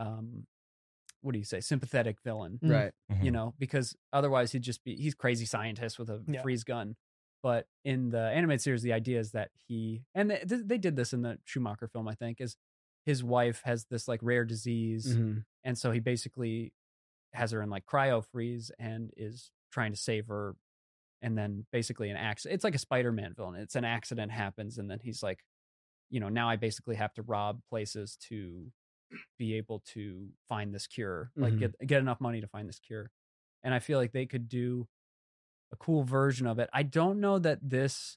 Speaker 5: what do you say, sympathetic villain.
Speaker 2: Mm.
Speaker 1: Right.
Speaker 6: Mhm.
Speaker 5: Because otherwise he's crazy scientist with a
Speaker 2: Yeah.
Speaker 5: freeze gun. But in the animated series, the idea is that they did this in the Schumacher film, I think, is his wife has this like rare disease,
Speaker 1: Mhm.
Speaker 5: and so he basically has her in like cryo freeze and is trying to save her. And then basically an accident. It's like a Spider-Man villain. It's an accident happens, and then he's like, now I basically have to rob places to be able to find this cure, like get enough money to find this cure. And I feel like they could do a cool version of it. I don't know that this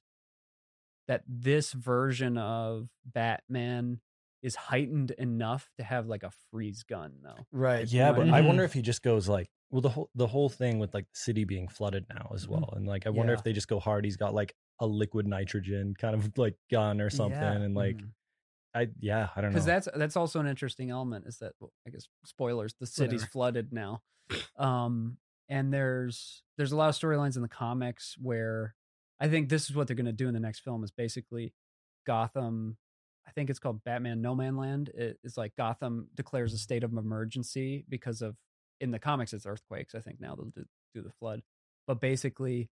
Speaker 5: version of Batman is heightened enough to have like a freeze gun though.
Speaker 1: Right.
Speaker 6: Yeah,
Speaker 5: Right.
Speaker 6: but I wonder if he just goes like, well, the whole thing with like the city being flooded now as well, and like I wonder
Speaker 5: Yeah.
Speaker 6: if they just go hard. He's got like a liquid nitrogen kind of like gun or something,
Speaker 5: Yeah.
Speaker 6: and like I don't know,
Speaker 5: Because that's also an interesting element is that, well, I guess spoilers, the city's
Speaker 1: Whatever.
Speaker 5: flooded now. And there's a lot of storylines in the comics where I think this is what they're going to do in the next film is basically Gotham. I think it's called Batman No Man Land. It's like Gotham declares a state of emergency because of, in the comics, it's earthquakes. I think now they'll do the flood. But basically,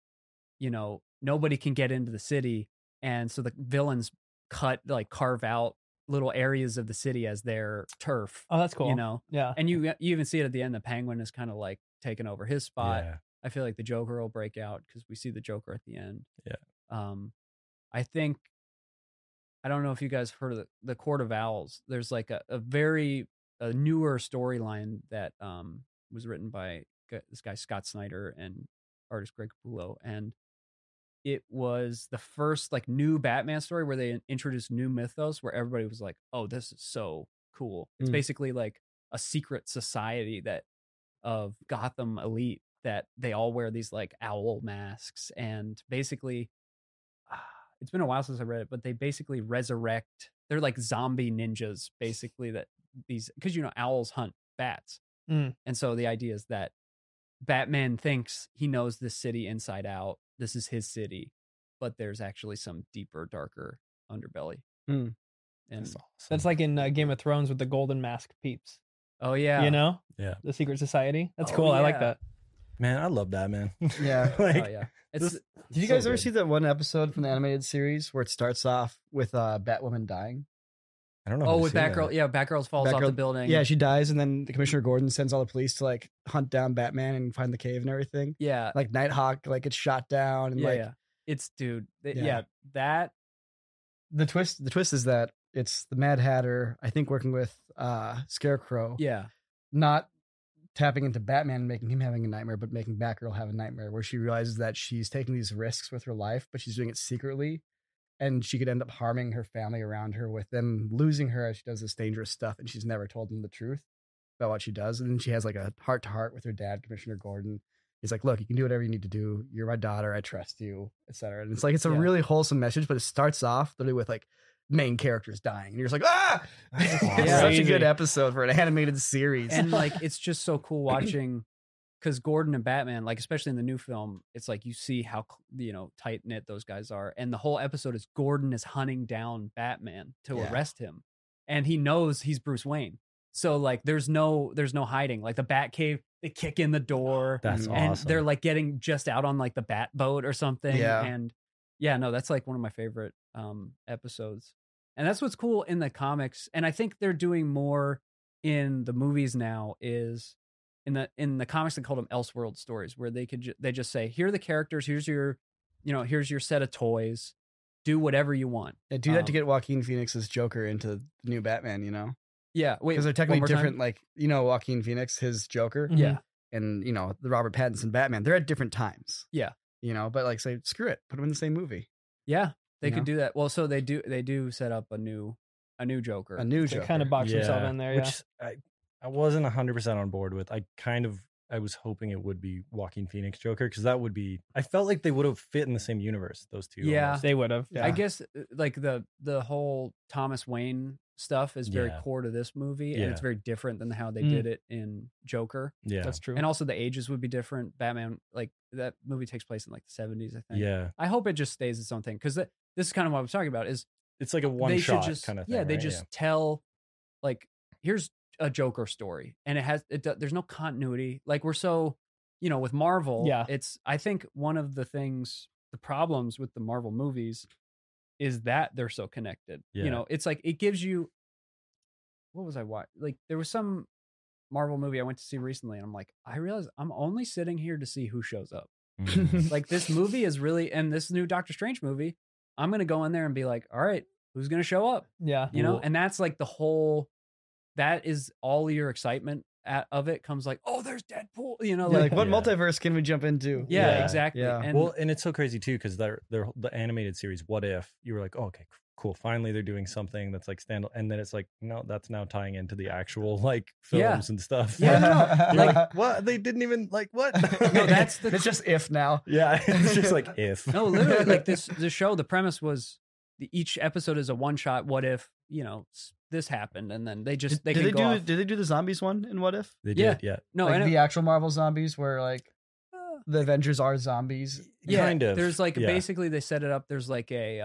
Speaker 5: nobody can get into the city. And so the villains carve out little areas of the city as their turf.
Speaker 2: Oh, that's cool. Yeah.
Speaker 5: And you even see it at the end. The Penguin is kind of like taking over his spot.
Speaker 6: Yeah.
Speaker 5: I feel like the Joker will break out because we see the Joker at the end.
Speaker 6: Yeah.
Speaker 5: I think, I don't know if you guys heard of the Court of Owls. There's like a newer storyline that was written by this guy Scott Snyder and artist Greg Capullo, and it was the first like new Batman story where they introduced new mythos where everybody was like, "Oh, this is so cool." It's basically like a secret society of Gotham elite that they all wear these like owl masks, and basically it's been a while since I read it, but they basically resurrect. They're like zombie ninjas, basically, that these, because owls hunt bats. And so the idea is that Batman thinks he knows this city inside out. This is his city, but there's actually some deeper, darker underbelly. And
Speaker 6: That's awesome.
Speaker 2: That's like in Game of Thrones with the Golden Mask peeps.
Speaker 5: oh yeah,
Speaker 6: Yeah,
Speaker 2: The Secret Society. That's
Speaker 5: Oh,
Speaker 2: cool. I like
Speaker 5: yeah.
Speaker 2: that.
Speaker 6: man, I love that, man.
Speaker 1: Yeah.
Speaker 6: like,
Speaker 5: oh yeah. It's
Speaker 6: this-
Speaker 1: Did you
Speaker 6: so
Speaker 1: guys ever
Speaker 6: good.
Speaker 1: see that one episode from the animated series where it starts off with Batwoman dying?
Speaker 6: I don't know.
Speaker 5: oh
Speaker 6: if
Speaker 5: with
Speaker 6: I've seen
Speaker 5: Batgirl.
Speaker 6: that.
Speaker 5: Yeah, Batgirl falls off the
Speaker 1: Batgirl-
Speaker 5: building.
Speaker 1: Yeah, she dies, and then the Commissioner Gordon sends all the police to like hunt down Batman and find the cave and everything.
Speaker 5: yeah,
Speaker 1: Like Nighthawk, like gets shot down, and
Speaker 5: yeah,
Speaker 1: like
Speaker 5: yeah. It's dude.
Speaker 1: Yeah.
Speaker 5: Yeah, that.
Speaker 1: the twist is that it's the Mad Hatter, I think, working with Scarecrow,
Speaker 5: Yeah,
Speaker 1: not tapping into Batman and making him having a nightmare, but making Batgirl have a nightmare where she realizes that she's taking these risks with her life, but she's doing it secretly. And she could end up harming her family around her with them losing her as she does this dangerous stuff. And she's never told them the truth about what she does. And then she has like a heart to heart with her dad, Commissioner Gordon. He's like, look, you can do whatever you need to do. You're my daughter. I trust you, etc. And it's like, it's a
Speaker 5: Yeah.
Speaker 1: really wholesome message, but it starts off literally with like main characters dying. And you're just like, ah, it's
Speaker 5: Yeah.
Speaker 1: such a good
Speaker 2: Crazy.
Speaker 1: episode for an animated series.
Speaker 5: and like it's just so cool watching, because Gordon and Batman, like especially in the new film, it's like you see how tight knit those guys are, and the whole episode is Gordon is hunting down Batman to
Speaker 1: Yeah.
Speaker 5: arrest him, and he knows he's Bruce Wayne. So like there's no hiding. Like the Batcave, they kick in the door,
Speaker 6: That's
Speaker 5: and
Speaker 6: awesome.
Speaker 5: they're like getting just out on like the Bat boat or something.
Speaker 1: Yeah.
Speaker 5: And yeah, no, that's like one of my favorite episodes. And that's what's cool in the comics. And I think they're doing more in the movies now is in the comics, they call them Elseworld stories, where they just say, here are the characters, here's your set of toys, do whatever you want.
Speaker 1: Yeah, do that to get Joaquin Phoenix's Joker into the new Batman,
Speaker 5: Yeah, wait,
Speaker 1: because they're
Speaker 5: one
Speaker 1: technically
Speaker 5: more time?
Speaker 1: different. Like, Joaquin Phoenix, his Joker,
Speaker 5: Yeah,
Speaker 1: and the Robert Pattinson Batman, they're at different times.
Speaker 5: Yeah.
Speaker 1: But like, say, screw it, put them in the same movie.
Speaker 5: yeah, they
Speaker 1: You
Speaker 5: could
Speaker 1: know?
Speaker 5: do that. Well, so they do set up a new Joker.
Speaker 1: A new
Speaker 2: They
Speaker 1: Joker.
Speaker 2: kind of box himself in there. Yeah.
Speaker 6: Which I wasn't 100% on board with. I was hoping it would be Joaquin Phoenix Joker, because that would be. I felt like they would have fit in the same universe. Those two.
Speaker 5: Yeah.
Speaker 6: almost.
Speaker 2: They would have.
Speaker 1: Yeah.
Speaker 5: I guess like the whole Thomas Wayne stuff is very
Speaker 6: Yeah.
Speaker 5: core to this movie, and
Speaker 6: Yeah.
Speaker 5: it's very different than how they
Speaker 2: Mm.
Speaker 5: did it in Joker.
Speaker 6: Yeah.
Speaker 2: That's true.
Speaker 5: And also the ages would be different. Batman, like that movie takes place in like the 70s, I think.
Speaker 6: Yeah.
Speaker 5: I hope it just stays its own thing, because this is kind of what I was talking about. Is
Speaker 6: It's like a one
Speaker 5: they
Speaker 6: shot
Speaker 5: should just
Speaker 6: kind of thing.
Speaker 5: yeah, they
Speaker 6: right?
Speaker 5: just tell like, here's a Joker story, and there's no continuity. Like we're so with Marvel,
Speaker 2: Yeah.
Speaker 5: I think one of the problems with the Marvel movies is that they're so connected.
Speaker 6: Yeah.
Speaker 5: It's like it gives you what was I watching? Like there was some Marvel movie I went to see recently, and I'm like, I realized I'm only sitting here to see who shows up. Like this movie is really, and this new Doctor Strange movie, I'm gonna go in there and be like, all right, who's gonna show up?
Speaker 2: Yeah.
Speaker 5: You know, and that's like the whole. That is all your excitement of it comes like, oh, there's Deadpool. You know,
Speaker 1: Like what
Speaker 6: Yeah.
Speaker 1: multiverse can we jump into?
Speaker 5: yeah, exactly.
Speaker 1: Yeah.
Speaker 5: And
Speaker 6: Well, and it's so crazy too because the animated series What If, you were like, oh, okay, cool, finally they're doing something that's like stand, and then it's like, no, that's now tying into the actual like films
Speaker 5: Yeah.
Speaker 6: and stuff.
Speaker 5: Yeah, no,
Speaker 6: You're
Speaker 5: like-
Speaker 6: like, what? They didn't even like what?
Speaker 5: no, that's the
Speaker 1: It's just if now.
Speaker 6: yeah, it's just like if.
Speaker 5: no, literally, like the show. The premise was each episode is a one shot. What if this happened, and then they just they
Speaker 1: did
Speaker 5: can
Speaker 1: they
Speaker 5: go
Speaker 1: do
Speaker 5: off.
Speaker 1: did they do the zombies one in What If?
Speaker 6: They
Speaker 5: Yeah.
Speaker 6: did, yeah.
Speaker 5: No,
Speaker 1: Like
Speaker 5: and
Speaker 1: the actual Marvel zombies where like the Avengers are zombies.
Speaker 5: yeah,
Speaker 6: kind of.
Speaker 5: There's like
Speaker 6: Yeah.
Speaker 5: basically they set it up. There's like a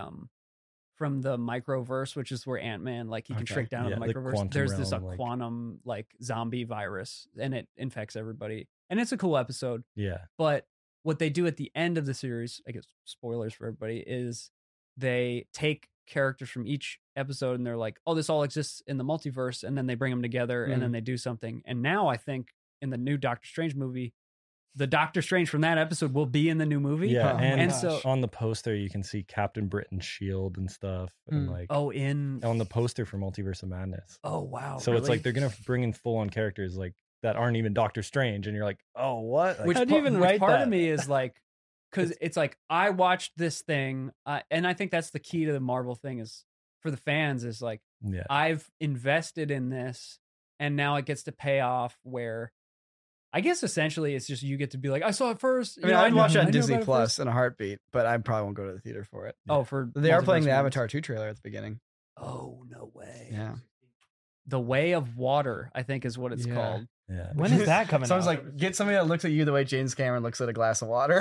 Speaker 5: from the microverse, which is where Ant-Man like he can
Speaker 1: Okay.
Speaker 5: shrink down
Speaker 6: Yeah,
Speaker 5: to the
Speaker 6: the
Speaker 5: microverse.
Speaker 6: quantum
Speaker 5: There's this
Speaker 6: realm, like-
Speaker 5: quantum like zombie virus, and it infects everybody. And it's a cool episode.
Speaker 6: Yeah.
Speaker 5: But what they do at the end of the series, I guess spoilers for everybody, is they take characters from each episode and they're like, oh, this all exists in the multiverse, and then they bring them together and then they do something. And now I think in the new Doctor Strange movie, the Doctor Strange from that episode will be in the new movie.
Speaker 6: Yeah.
Speaker 1: Oh,
Speaker 6: and
Speaker 5: and so
Speaker 6: on the poster you can see Captain Britain's shield and stuff. And like
Speaker 5: oh, in
Speaker 6: on the poster for Multiverse of Madness.
Speaker 5: oh wow.
Speaker 6: So it's like
Speaker 5: really?
Speaker 6: they're gonna bring in full on characters like that aren't even Doctor Strange, and you're like, oh, what? Like,
Speaker 5: Which
Speaker 2: How'd you even write
Speaker 5: part
Speaker 2: that?
Speaker 5: of me is like, because it's like I watched this thing, and I think that's the key to the Marvel thing is for the fans is like
Speaker 6: yeah.
Speaker 5: I've invested in this, and now it gets to pay off. Where I guess essentially it's just you get to be like, I saw it first.
Speaker 1: I mean,
Speaker 5: you know,
Speaker 1: I'd
Speaker 5: knew-
Speaker 1: watch it
Speaker 5: I
Speaker 1: on
Speaker 5: knew
Speaker 1: Disney
Speaker 5: about it
Speaker 1: Plus
Speaker 5: first.
Speaker 1: in a heartbeat, but I probably won't go to the theater for it.
Speaker 5: Oh, for
Speaker 1: They are playing the
Speaker 5: multiverse
Speaker 1: Avatar
Speaker 5: movies.
Speaker 1: 2 trailer at the beginning.
Speaker 5: Oh no way!
Speaker 1: Yeah.
Speaker 5: The Way of Water, I think, is what it's
Speaker 1: Yeah.
Speaker 5: called.
Speaker 6: Yeah.
Speaker 2: When is that coming
Speaker 1: Someone's
Speaker 2: out?
Speaker 1: like, get somebody that looks at you the way James Cameron looks at a glass of water.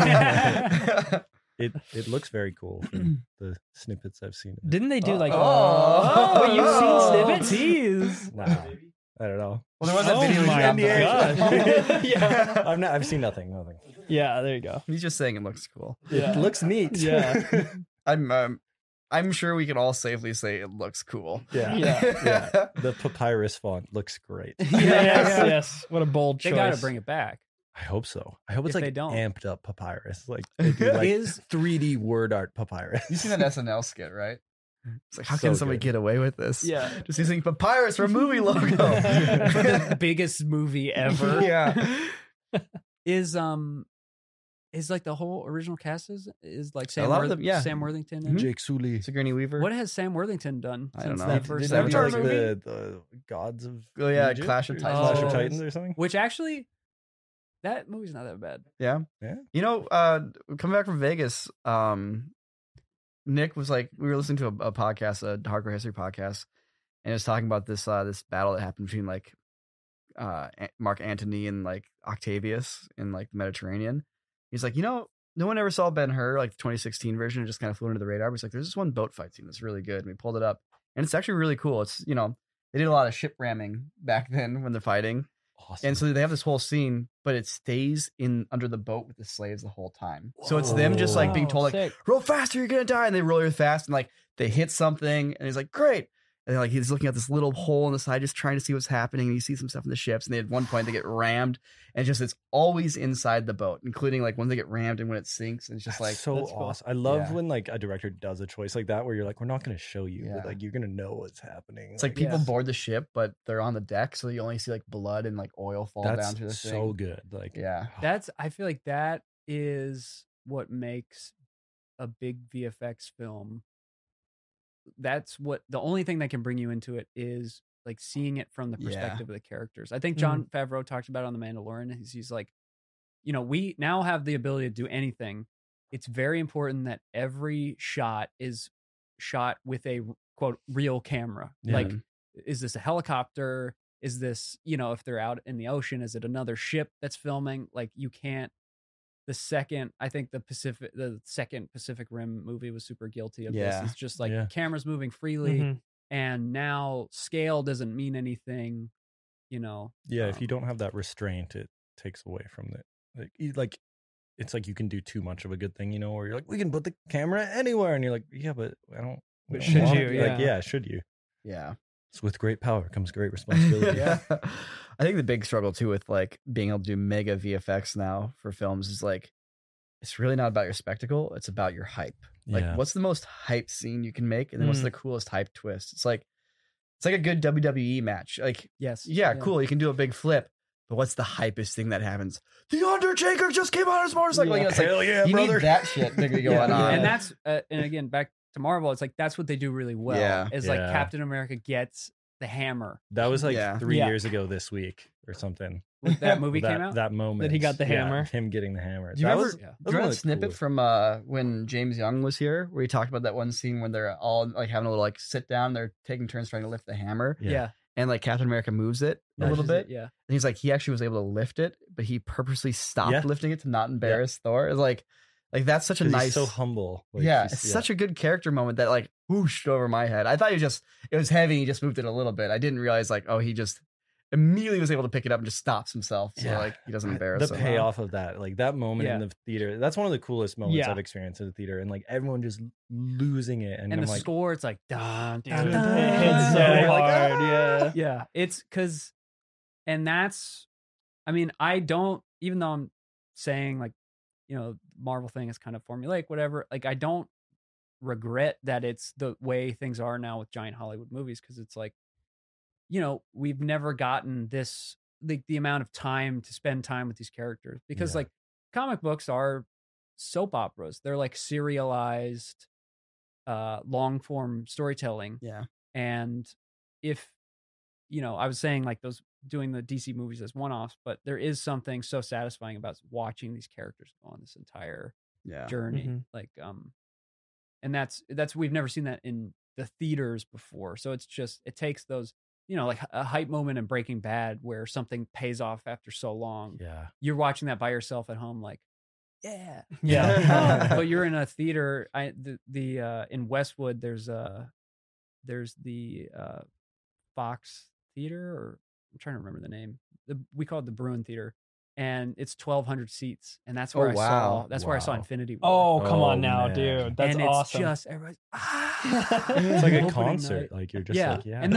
Speaker 6: It looks very cool from the snippets I've seen. of it.
Speaker 2: Didn't they do like?
Speaker 1: Oh.
Speaker 2: Wait, you've seen snippets?
Speaker 6: Nah, I don't know.
Speaker 1: Well, there was that
Speaker 2: Oh
Speaker 1: video.
Speaker 2: my
Speaker 1: gosh.
Speaker 2: Yeah.
Speaker 6: I've seen nothing.
Speaker 2: Yeah, there you go.
Speaker 1: He's just saying it looks cool.
Speaker 2: Yeah.
Speaker 6: It looks neat.
Speaker 2: Yeah.
Speaker 1: I'm sure we can all safely say it looks cool.
Speaker 6: yeah.
Speaker 2: Yeah.
Speaker 6: The papyrus font looks great.
Speaker 2: Yes. What a bold
Speaker 5: They
Speaker 2: choice.
Speaker 5: got to bring it back.
Speaker 6: I hope so. I hope it's
Speaker 5: If
Speaker 6: like
Speaker 5: they don't.
Speaker 6: amped up papyrus. Like they do like
Speaker 5: Is
Speaker 6: 3D word art papyrus.
Speaker 1: You seen that SNL skit, right? It's like, how
Speaker 6: So
Speaker 1: can somebody
Speaker 6: good.
Speaker 1: get away with this?
Speaker 2: Yeah.
Speaker 1: Just using papyrus for a movie logo.
Speaker 5: the biggest movie ever.
Speaker 1: Yeah.
Speaker 5: Is like the whole original cast is like
Speaker 1: A lot of them, yeah.
Speaker 5: Sam Worthington. in it?
Speaker 6: Jake Sully.
Speaker 1: Sigourney Weaver.
Speaker 5: What has Sam Worthington done
Speaker 1: I don't
Speaker 5: since
Speaker 1: know.
Speaker 5: that
Speaker 1: Did
Speaker 5: first
Speaker 1: they
Speaker 6: Did
Speaker 1: Avatar
Speaker 6: like
Speaker 1: movie?
Speaker 6: the gods of
Speaker 1: Oh, yeah,
Speaker 6: Egypt
Speaker 1: Clash of
Speaker 6: or
Speaker 1: Titans.
Speaker 6: Clash
Speaker 5: Oh.
Speaker 6: of Titans or something?
Speaker 5: Which actually, that movie's not that bad.
Speaker 1: Yeah.
Speaker 6: Yeah.
Speaker 1: You know, coming back from Vegas, Nick was like, we were listening to a podcast, a hardcore history podcast, and it was talking about this this battle that happened between like Mark Antony and like Octavius in like the Mediterranean. He's like, no one ever saw Ben-Hur, like the 2016 version. It just kind of flew under the radar. But he's like, there's this one boat fight scene that's really good. And we pulled it up, and it's actually really cool. It's they did a lot of ship ramming back then when they're fighting.
Speaker 6: Awesome.
Speaker 1: And so they have this whole scene, but it stays in under the boat with the slaves the whole time. So it's them just like being told like,
Speaker 2: Sick.
Speaker 1: roll faster, you're gonna die, and they roll really fast, and like they hit something, and he's like, great. And like he's looking at this little hole on the side, just trying to see what's happening, and you see some stuff in the ships, and at one point they get rammed, and it's always inside the boat, including like when they get rammed and when it sinks. And it's just like
Speaker 6: so
Speaker 2: that's cool.
Speaker 6: awesome. I love
Speaker 1: Yeah.
Speaker 6: when like a director does a choice like that where you're like, we're not going to show you,
Speaker 1: Yeah.
Speaker 6: but like you're going to know what's happening.
Speaker 1: it's like people
Speaker 2: Yeah.
Speaker 1: board the ship, but they're on the deck, so you only see like blood and like oil fall
Speaker 6: that's
Speaker 1: down through the
Speaker 6: so
Speaker 1: thing.
Speaker 6: good. Like,
Speaker 1: Yeah.
Speaker 5: I feel like that is what makes a big VFX film. That's what the only thing that can bring you into it is like seeing it from the
Speaker 1: Yeah.
Speaker 5: perspective of the characters. I think John Favreau talked about it on The Mandalorian. He's like, we now have the ability to do anything. It's very important that every shot is shot with a quote real camera.
Speaker 6: Yeah.
Speaker 5: Like, is this a helicopter? Is this, if they're out in the ocean, is it another ship that's filming? Like, you can't. I think the second Pacific Rim movie was super guilty of
Speaker 1: Yeah.
Speaker 5: this. It's just like
Speaker 6: Yeah.
Speaker 5: cameras moving freely,
Speaker 2: Mhm.
Speaker 5: and now scale doesn't mean anything.
Speaker 6: yeah, if you don't have that restraint, it takes away from it. Like it's like you can do too much of a good thing, or you're like, we can put the camera anywhere, and you're like, yeah, but I don't. we
Speaker 2: But
Speaker 6: don't
Speaker 2: should
Speaker 6: want
Speaker 2: you?
Speaker 6: it. Like,
Speaker 2: Yeah.
Speaker 6: yeah, should you?
Speaker 1: Yeah.
Speaker 6: So with great power comes great responsibility.
Speaker 1: Yeah. I think the big struggle too with like being able to do mega VFX now for films is like it's really not about your spectacle, it's about your hype. Like
Speaker 6: Yeah.
Speaker 1: what's the most hype scene you can make and then what's the coolest hype twist? It's like a good WWE match. Like
Speaker 5: Yes.
Speaker 1: yeah, cool, you can do a big flip, but what's the hypest thing that happens? The Undertaker just came on his motorcycle. You know, it's like,
Speaker 6: Hell yeah,
Speaker 1: you
Speaker 6: brother.
Speaker 1: need that shit to be going on.
Speaker 5: And that's and again back to Marvel, it's like that's what they do really well.
Speaker 1: Yeah.
Speaker 5: Is like
Speaker 6: Yeah.
Speaker 5: Captain America gets the hammer.
Speaker 6: That was like
Speaker 1: Yeah.
Speaker 6: 3
Speaker 2: Yeah.
Speaker 6: years ago this week or something.
Speaker 5: When that movie
Speaker 6: that,
Speaker 5: came out.
Speaker 6: That moment.
Speaker 2: That he got the
Speaker 6: Yeah,
Speaker 2: hammer?
Speaker 6: him getting the hammer.
Speaker 1: Do you
Speaker 6: That
Speaker 1: ever-
Speaker 6: was,
Speaker 5: Yeah.
Speaker 6: that was
Speaker 1: Do you remember
Speaker 6: one
Speaker 1: the
Speaker 6: of the
Speaker 1: snippet
Speaker 6: coolest-
Speaker 1: from when James Young was here, where he talked about that one scene when they're all like having a little like sit down, they're taking turns trying to lift the hammer,
Speaker 5: Yeah.
Speaker 1: and like Captain America moves it a little
Speaker 5: Pushes
Speaker 1: bit.
Speaker 5: it, yeah.
Speaker 1: And he's like, he actually was able to lift it, but he purposely stopped
Speaker 6: Yeah.
Speaker 1: lifting it to not embarrass Thor. It's like that's such a
Speaker 6: 'cause
Speaker 1: nice,
Speaker 6: he's so humble. Like,
Speaker 1: yeah,
Speaker 6: he's-
Speaker 1: it's such a good character moment that like whooshed over my head. I thought it was heavy. He just moved it a little bit. I didn't realize like, oh, he just immediately was able to pick it up and just stops himself, so
Speaker 6: Yeah.
Speaker 1: like he doesn't embarrass
Speaker 6: the
Speaker 1: him.
Speaker 6: payoff of that, like that moment in
Speaker 5: Yeah.
Speaker 6: the theater. That's one of the coolest moments
Speaker 2: Yeah.
Speaker 6: I've experienced in the theater, and like everyone just losing it, and
Speaker 5: And
Speaker 6: I'm
Speaker 5: the
Speaker 6: like,
Speaker 5: score, it's like dun,
Speaker 2: Dude,
Speaker 5: dun,
Speaker 2: it
Speaker 5: dun,
Speaker 2: hits so
Speaker 5: dun.
Speaker 2: hard. Yeah.
Speaker 5: Yeah, it's because, and that's, I mean, I don't, even though I'm saying like, you know, Marvel thing is kind of formulaic, whatever, like I don't regret that it's the way things are now with giant Hollywood movies, because it's like, you know, we've never gotten this, the amount of time to spend time with these characters, because
Speaker 6: Yeah.
Speaker 5: like comic books are soap operas. They're like serialized, long form storytelling.
Speaker 1: Yeah.
Speaker 5: And if, you know, I was saying like those doing the DC movies as one-offs, but there is something so satisfying about watching these characters go on this entire
Speaker 1: Yeah.
Speaker 5: journey.
Speaker 2: Mhm.
Speaker 5: Like, and that's we've never seen that in the theaters before. So it's just, it takes those, you know, like a hype moment in Breaking Bad where something pays off after so long.
Speaker 6: yeah,
Speaker 5: You're watching that by yourself at home, like, yeah.
Speaker 2: Yeah.
Speaker 5: But you're in a theater. In Westwood, there's the Fox Theater, or I'm trying to remember the name. We call it the Bruin Theater, and it's 1,200 seats, and that's where
Speaker 1: Oh, wow.
Speaker 5: where I saw
Speaker 6: Wow.
Speaker 5: Infinity
Speaker 2: Oh,
Speaker 5: War.
Speaker 2: come
Speaker 6: Oh,
Speaker 2: on now,
Speaker 6: man.
Speaker 2: dude. That's
Speaker 5: and it's
Speaker 2: awesome.
Speaker 5: just everybody's
Speaker 6: it's like a
Speaker 5: Opening
Speaker 6: concert.
Speaker 5: night.
Speaker 6: Like you're just
Speaker 5: yeah.
Speaker 6: like, yeah,
Speaker 5: And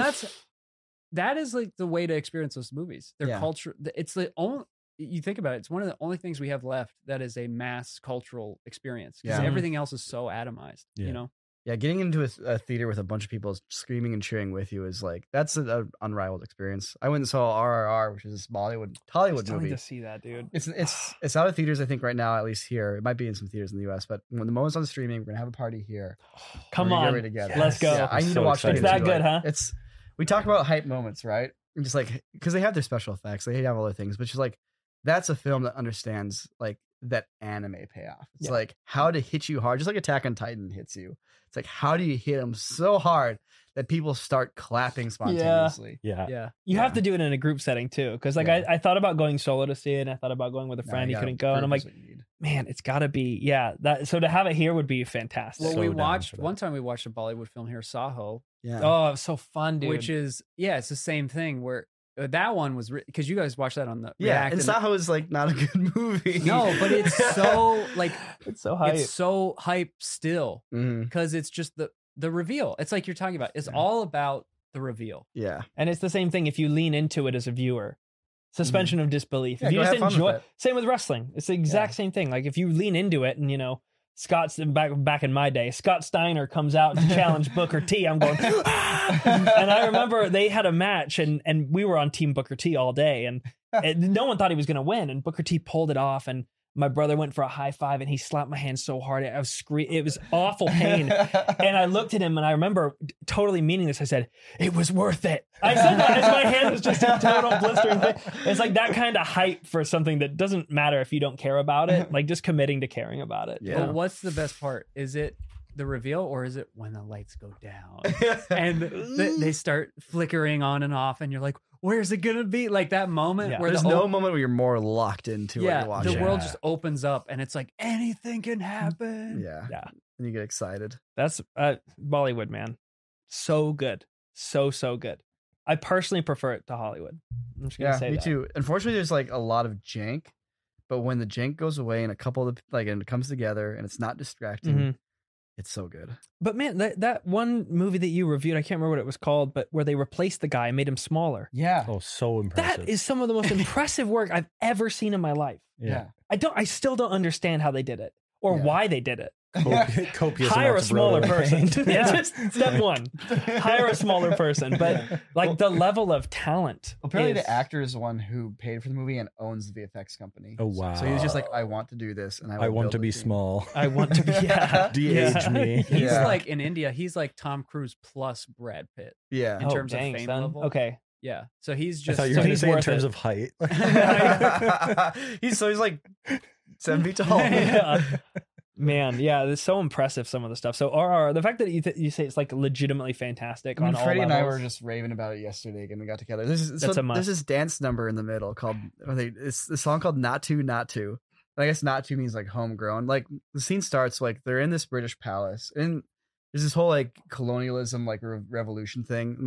Speaker 5: that is like the way to experience those movies. Their
Speaker 1: Yeah.
Speaker 5: culture. It's the only. You think about it, it's one of the only things we have left that is a mass cultural experience, because
Speaker 1: Yeah.
Speaker 5: everything else is so atomized.
Speaker 6: Yeah.
Speaker 5: You know.
Speaker 1: Yeah, getting into a theater with a bunch of people screaming and cheering with you is like that's an unrivaled experience. I went and saw RRR, which is this Hollywood
Speaker 2: Still
Speaker 1: movie.
Speaker 2: need to see that, dude.
Speaker 1: It's out of theaters, I think, right now, at least here. It might be in some theaters in the US, but when the moment's on streaming, we're gonna have a party here.
Speaker 2: Come
Speaker 1: We're gonna
Speaker 2: on.
Speaker 1: get ready together.
Speaker 2: Let's go.
Speaker 1: Yeah, I
Speaker 6: I'm
Speaker 1: need
Speaker 6: so
Speaker 1: to watch
Speaker 6: excited.
Speaker 2: It's that good, huh?
Speaker 1: It's we talk about hype moments, right? And just like because they have their special effects, they have other things, but just like that's a film that understands like that anime payoff. It's
Speaker 2: Yeah.
Speaker 1: like how to hit you hard, just like Attack on Titan hits you. It's like how do you hit them so hard that people start clapping spontaneously?
Speaker 6: yeah.
Speaker 5: Yeah.
Speaker 2: You have to do it in a group setting too, because like
Speaker 1: Yeah.
Speaker 2: I thought about going solo to see it, and I thought about going with a
Speaker 1: No,
Speaker 2: friend.
Speaker 1: you
Speaker 2: He
Speaker 1: gotta-
Speaker 2: couldn't go, and I'm
Speaker 1: group
Speaker 2: like,
Speaker 1: is what you need.
Speaker 2: man, it's got to be that. So to have it here would be fantastic.
Speaker 5: Well,
Speaker 6: So
Speaker 5: we
Speaker 6: down
Speaker 5: watched
Speaker 6: for that.
Speaker 5: one time. We watched a Bollywood film here, Saho,
Speaker 1: Yeah.
Speaker 2: Oh, it was so fun, dude.
Speaker 5: which is it's the same thing. Where that one was because you guys watched that on the
Speaker 1: yeah,
Speaker 5: React,
Speaker 1: and Saho is like not a good movie.
Speaker 5: no, but it's so like
Speaker 2: it's so hype.
Speaker 5: it's so hype still,
Speaker 1: Mhm.
Speaker 5: because it's just the reveal. It's like you're talking about. It's
Speaker 1: Yeah.
Speaker 5: all about the reveal.
Speaker 1: Yeah.
Speaker 2: And it's the same thing if you lean into it as a viewer. Suspension of disbelief.
Speaker 1: Yeah,
Speaker 2: if you
Speaker 1: go
Speaker 2: just
Speaker 1: have fun with
Speaker 2: enjoy
Speaker 1: it.
Speaker 2: same with wrestling. It's the exact same thing. Like if you lean into it and Scott's back in my day, Scott Steiner comes out to challenge Booker T. I'm going, and I remember they had a match and we were on Team Booker T all day and no one thought he was going to win. And Booker T pulled it off and my brother went for a high five and he slapped my hand so hard. I was it was awful pain. And I looked at him and I remember totally meaning this. I said, it was worth it. I said that as my hand was just in total blistering thing. It's like that kind of hype for something that doesn't matter if you don't care about it. Like just committing to caring about it.
Speaker 1: Yeah.
Speaker 5: But what's the best part? Is it the reveal, or is it when the lights go down and they start flickering on and off, and you're like, "Where's it gonna be?" Like that moment
Speaker 2: Yeah.
Speaker 5: where
Speaker 1: There's
Speaker 5: the
Speaker 1: no moment where you're more locked into what you're
Speaker 5: the
Speaker 1: watching.
Speaker 5: world
Speaker 6: Yeah.
Speaker 5: just opens up, and it's like anything can happen.
Speaker 1: Yeah.
Speaker 2: Yeah.
Speaker 1: And you get excited.
Speaker 2: That's Bollywood, man. So good. So good. I personally prefer it to Hollywood. I'm just gonna
Speaker 1: Yeah,
Speaker 2: say
Speaker 1: me
Speaker 2: that.
Speaker 1: too. Unfortunately, there's like a lot of jank, but when the jank goes away and a couple of and it comes together and it's not distracting,
Speaker 2: Mhm.
Speaker 1: It's so good.
Speaker 2: But man, that one movie that you reviewed, I can't remember what it was called, but where they replaced the guy and made him smaller.
Speaker 1: Yeah.
Speaker 6: Oh, so impressive.
Speaker 2: That is some of the most impressive work I've ever seen in my life.
Speaker 6: yeah.
Speaker 2: I still don't understand how they did it or
Speaker 1: Yeah.
Speaker 2: why they did it.
Speaker 6: Copious
Speaker 2: Hire a
Speaker 6: amounts of
Speaker 2: smaller
Speaker 6: road
Speaker 2: person.
Speaker 6: paint.
Speaker 2: Yeah, just step one. Hire a smaller person. But like the level of talent.
Speaker 1: Apparently,
Speaker 2: is-
Speaker 1: the actor is the one who paid for the movie and owns the VFX company.
Speaker 6: Oh, wow.
Speaker 1: So he was just like, I want to do this, and
Speaker 6: I
Speaker 1: will
Speaker 6: want
Speaker 1: build
Speaker 6: to
Speaker 1: the
Speaker 6: be
Speaker 1: team.
Speaker 6: small.
Speaker 2: I want to be. Yeah.
Speaker 6: De-age me.
Speaker 5: He's
Speaker 1: Yeah.
Speaker 5: like in India. He's like Tom Cruise plus Brad Pitt
Speaker 1: Yeah.
Speaker 5: in terms of
Speaker 2: dang,
Speaker 5: fame
Speaker 2: son.
Speaker 5: level.
Speaker 2: Okay.
Speaker 5: Yeah. So he's
Speaker 6: I
Speaker 5: just.
Speaker 6: thought you
Speaker 2: So
Speaker 6: were going to
Speaker 2: he's
Speaker 6: say in
Speaker 2: worth
Speaker 6: terms
Speaker 2: it.
Speaker 6: of height.
Speaker 1: he's like 7 feet tall.
Speaker 2: Yeah. Man, yeah, it's so impressive, some of the stuff. So RR, the fact that you say it's like legitimately fantastic
Speaker 1: I mean,
Speaker 2: on all
Speaker 1: Freddie and I
Speaker 2: levels.
Speaker 1: were just raving about it yesterday when we got together. There's
Speaker 2: That's a must.
Speaker 1: there's this dance number in the middle called it's the song called Not To Not To. I guess Not To means like homegrown. Like the scene starts like they're in this British palace and there's this whole like colonialism like revolution thing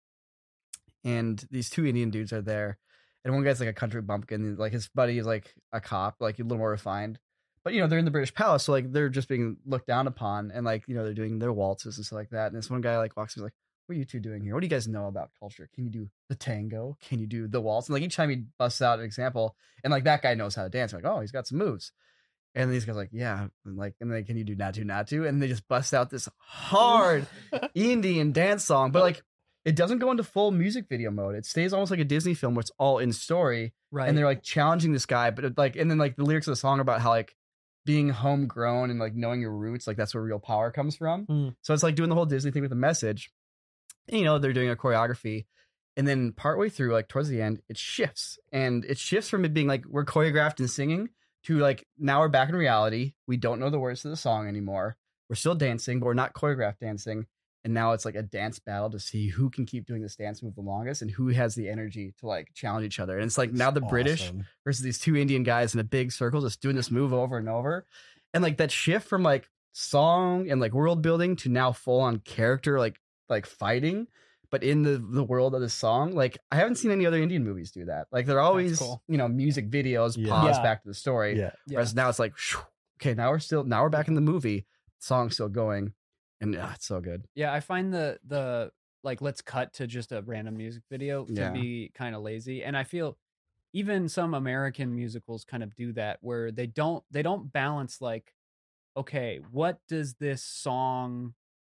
Speaker 1: and these two Indian dudes are there and one guy's like a country bumpkin and like his buddy is like a cop, like a little more refined. But, they're in the British palace, so, like, they're just being looked down upon, and, like, they're doing their waltzes and stuff like that. And this one guy, like, walks in, like, what are you two doing here? What do you guys know about culture? Can you do the tango? Can you do the waltz? And, like, each time he busts out an example, and, like, that guy knows how to dance. I'm like, oh, he's got some moves. And these guys are like, yeah. And, like, and then, can you do not to? And they just bust out this hard Indian dance song. But, like, it doesn't go into full music video mode. It stays almost like a Disney film where it's all in story.
Speaker 5: Right.
Speaker 1: And they're, like, challenging this guy. But, and then, like, the lyrics of the song are about how, like, being homegrown and like knowing your roots, like that's where real power comes from. So it's like doing the whole Disney thing with a message. And, they're doing a choreography, and then partway through, like towards the end, it shifts, and it shifts from it being like we're choreographed and singing to like now we're back in reality. We don't know the words to the song anymore. We're still dancing, but we're not choreographed dancing. And now it's like a dance battle to see who can keep doing this dance move the longest and who has the energy to like challenge each other. And it's like now the British
Speaker 6: Awesome.
Speaker 1: versus these two Indian guys in a big circle just doing this move over and over. And like that shift from like song and like world building to now full on character, like fighting, but in the world of the song. Like I haven't seen any other Indian movies do that. Like they're always,
Speaker 2: cool.
Speaker 1: Music videos,
Speaker 6: Yeah.
Speaker 1: pause
Speaker 2: Yeah.
Speaker 1: back to the story.
Speaker 6: Yeah.
Speaker 1: Whereas now it's like, okay, now we're back in the movie. Song's still going. And it's so good.
Speaker 5: Yeah, I find the like let's cut to just a random music video to
Speaker 1: Yeah.
Speaker 5: be kind of lazy, and I feel even some American musicals kind of do that where they don't balance like, okay, what does this song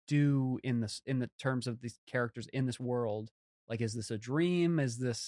Speaker 5: do in the terms of these characters in this world? Like, is this a dream? Is this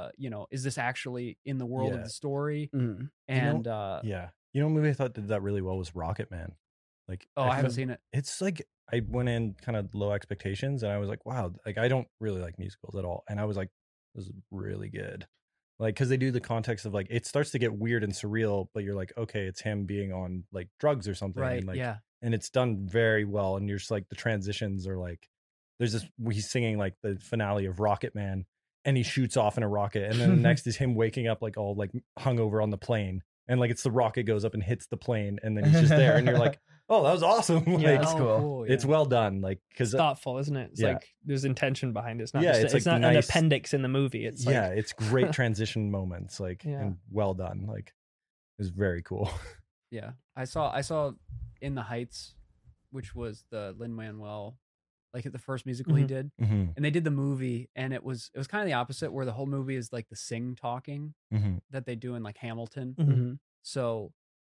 Speaker 5: is this actually in the world of
Speaker 6: Yeah.
Speaker 5: the story?
Speaker 1: Mhm.
Speaker 5: And
Speaker 6: Yeah. You know, a movie I thought did that really well was Rocket Man. Like,
Speaker 5: I haven't
Speaker 6: feel-
Speaker 5: seen it.
Speaker 6: It's like I went in kind of low expectations, and I was like, wow, like I don't really like musicals at all, and I was like, this is really good. Like, because they do the context of like it starts to get weird and surreal, but you're like, okay, it's him being on like drugs or something,
Speaker 5: Right.
Speaker 6: And, like,
Speaker 5: Yeah.
Speaker 6: and it's done very well, and you're just like the transitions are like, there's this he's singing like the finale of Rocket Man, and he shoots off in a rocket, and then the next is him waking up like all like hungover on the plane, and like it's the rocket goes up and hits the plane, and then he's just there, and you're like, oh, that was awesome.
Speaker 1: Yeah,
Speaker 6: Like,
Speaker 1: that's cool.
Speaker 6: it's
Speaker 5: Yeah.
Speaker 6: well done, like because
Speaker 2: It's thoughtful, isn't it? It's
Speaker 6: Yeah.
Speaker 2: like there's intention behind it. It's not
Speaker 6: Yeah,
Speaker 2: just,
Speaker 6: it's
Speaker 2: it's
Speaker 6: like
Speaker 2: not an
Speaker 6: nice-
Speaker 2: appendix in the movie. It's
Speaker 6: yeah,
Speaker 2: like,
Speaker 6: it's great transition moments, like
Speaker 2: Yeah.
Speaker 6: and well done. Like it was very cool.
Speaker 5: Yeah, I saw In the Heights, which was the Lin-Manuel, like the first musical he
Speaker 2: Mhm.
Speaker 5: did,
Speaker 6: Mm-hmm.
Speaker 5: and they did the movie, and it was kind of the opposite, where the whole movie is like the sing talking
Speaker 6: Mm-hmm.
Speaker 5: that they do in like Hamilton.
Speaker 2: Mhm.
Speaker 1: Mhm.
Speaker 5: So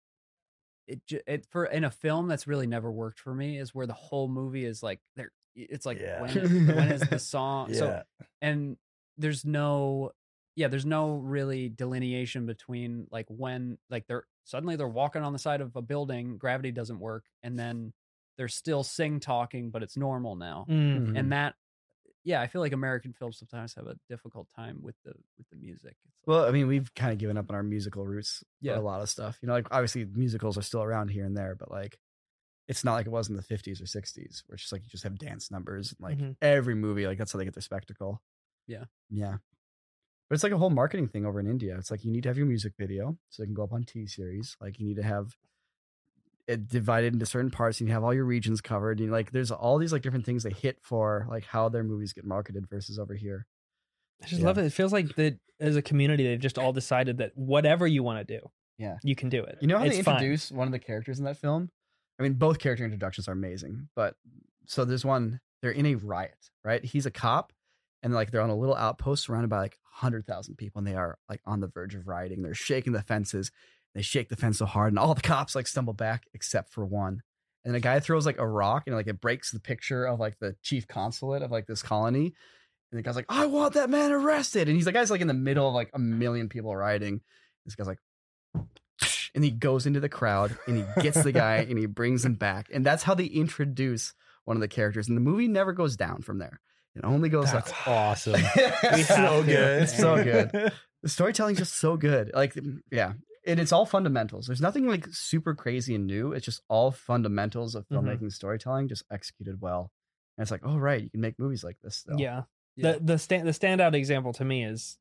Speaker 5: it for in a film that's really never worked for me is where the whole movie is like there. It's like
Speaker 6: Yeah.
Speaker 5: when is the song?
Speaker 6: Yeah.
Speaker 5: So and there's no really delineation between like when like they're walking on the side of a building, gravity doesn't work, and then they're still sing talking, but it's normal now.
Speaker 2: Mm.
Speaker 1: Mhm.
Speaker 5: And that, yeah, I feel like American films sometimes have a difficult time with the music. It's like,
Speaker 1: Well, I mean, we've kind of given up on our musical roots for
Speaker 5: Yeah.
Speaker 1: a lot of stuff. Like obviously musicals are still around here and there, but like it's not like it was in the 50s or 60s where it's just like you just have dance numbers and like
Speaker 2: Mhm.
Speaker 1: every movie, like that's how they get their spectacle.
Speaker 5: Yeah.
Speaker 1: Yeah. But it's like a whole marketing thing over in India. It's like you need to have your music video so it can go up on T series. Like you need to have it divided into certain parts. You have all your regions covered. And like there's all these like different things they hit for like how their movies get marketed versus over here.
Speaker 2: I just
Speaker 1: Yeah.
Speaker 2: love it. It feels like that as a community, they've just all decided that whatever you want to do,
Speaker 1: Yeah.
Speaker 2: you can do it.
Speaker 1: You know how
Speaker 2: It's
Speaker 1: they
Speaker 2: fine.
Speaker 1: introduce one of the characters in that film? I mean, both character introductions are amazing, but so there's one, they're in a riot, right? He's a cop, and like they're on a little outpost surrounded by like 100,000 people, and they are like on the verge of rioting. They're shaking the fences. They shake the fence so hard, and all the cops like stumble back except for one. And a guy throws like a rock, and like it breaks the picture of like the chief consulate of like this colony. And the guy's like, I want that man arrested. And he's like, guy's like in the middle of like a million people rioting. This guy's like, and he goes into the crowd and he gets the guy and he brings him back. And that's how they introduce one of the characters. And the movie never goes down from there. It only goes
Speaker 6: That's
Speaker 1: up.
Speaker 6: awesome.
Speaker 1: It's
Speaker 6: so good.
Speaker 1: It's so good. The storytelling's just so good. Like, yeah. And it's all fundamentals. There's nothing like super crazy and new. It's just all fundamentals of filmmaking storytelling, just executed well. And it's like, oh, right, you can make movies like this still.
Speaker 2: Yeah. The standout example to me is,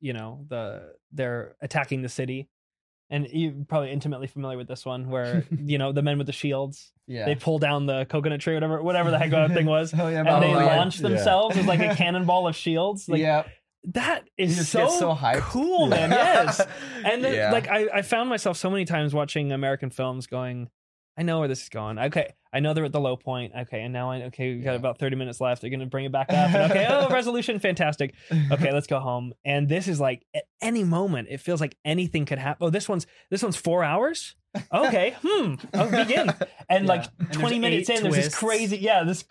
Speaker 2: they're attacking the city. And you're probably intimately familiar with this one where, the men with the shields, they pull down the coconut tree, whatever the heck that thing was.
Speaker 1: Oh, yeah,
Speaker 2: and they launch themselves with like a cannonball of shields. Like, that is so
Speaker 1: hyped.
Speaker 2: Cool, man. Yes. And then, like, I found myself so many times watching American films going, I know where this is going. Okay, I know they're at the low point. Okay, and now we got about 30 minutes left. They're going to bring it back up. And resolution, fantastic. Okay, let's go home. And this is like, at any moment, it feels like anything could happen. Oh, this one's 4 hours? Okay, I'll begin. And like 20 minutes in, there's this crazy,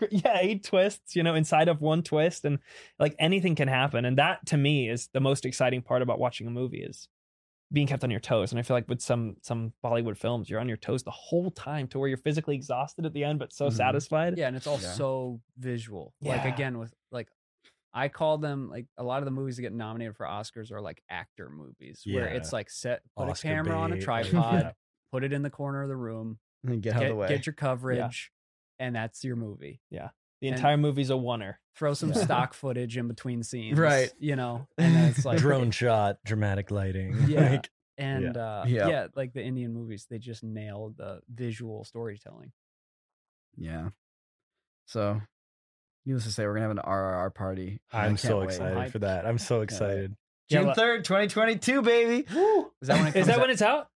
Speaker 2: 8 twists, inside of one twist. And like anything can happen. And that, to me, is the most exciting part about watching a movie, is being kept on your toes. And I feel like with some Bollywood films, you're on your toes the whole time to where you're physically exhausted at the end, but so satisfied.
Speaker 5: Yeah, and it's all so visual. Like, again, with like, I call them, like, a lot of the movies that get nominated for Oscars are like actor movies, where it's like put
Speaker 6: Oscar
Speaker 5: a camera on a
Speaker 6: bait.
Speaker 5: tripod, put it in the corner of the room,
Speaker 1: And get out of the way.
Speaker 5: get your coverage, and that's your movie.
Speaker 2: Yeah. The entire movie's a oneer.
Speaker 5: Throw some stock footage in between scenes.
Speaker 1: Right.
Speaker 5: And then it's like
Speaker 6: Drone shot, dramatic lighting.
Speaker 5: Yeah.
Speaker 6: Like,
Speaker 5: And like the Indian movies, they just nail the visual storytelling.
Speaker 1: Yeah. So, needless to say, we're gonna have an RRR party. I
Speaker 6: I'm
Speaker 1: can't
Speaker 6: so
Speaker 1: wait.
Speaker 6: excited for that. I'm so excited.
Speaker 1: June
Speaker 2: Yeah,
Speaker 1: 3rd, 2022, baby. Woo!
Speaker 5: Is that when it comes
Speaker 2: when it's out?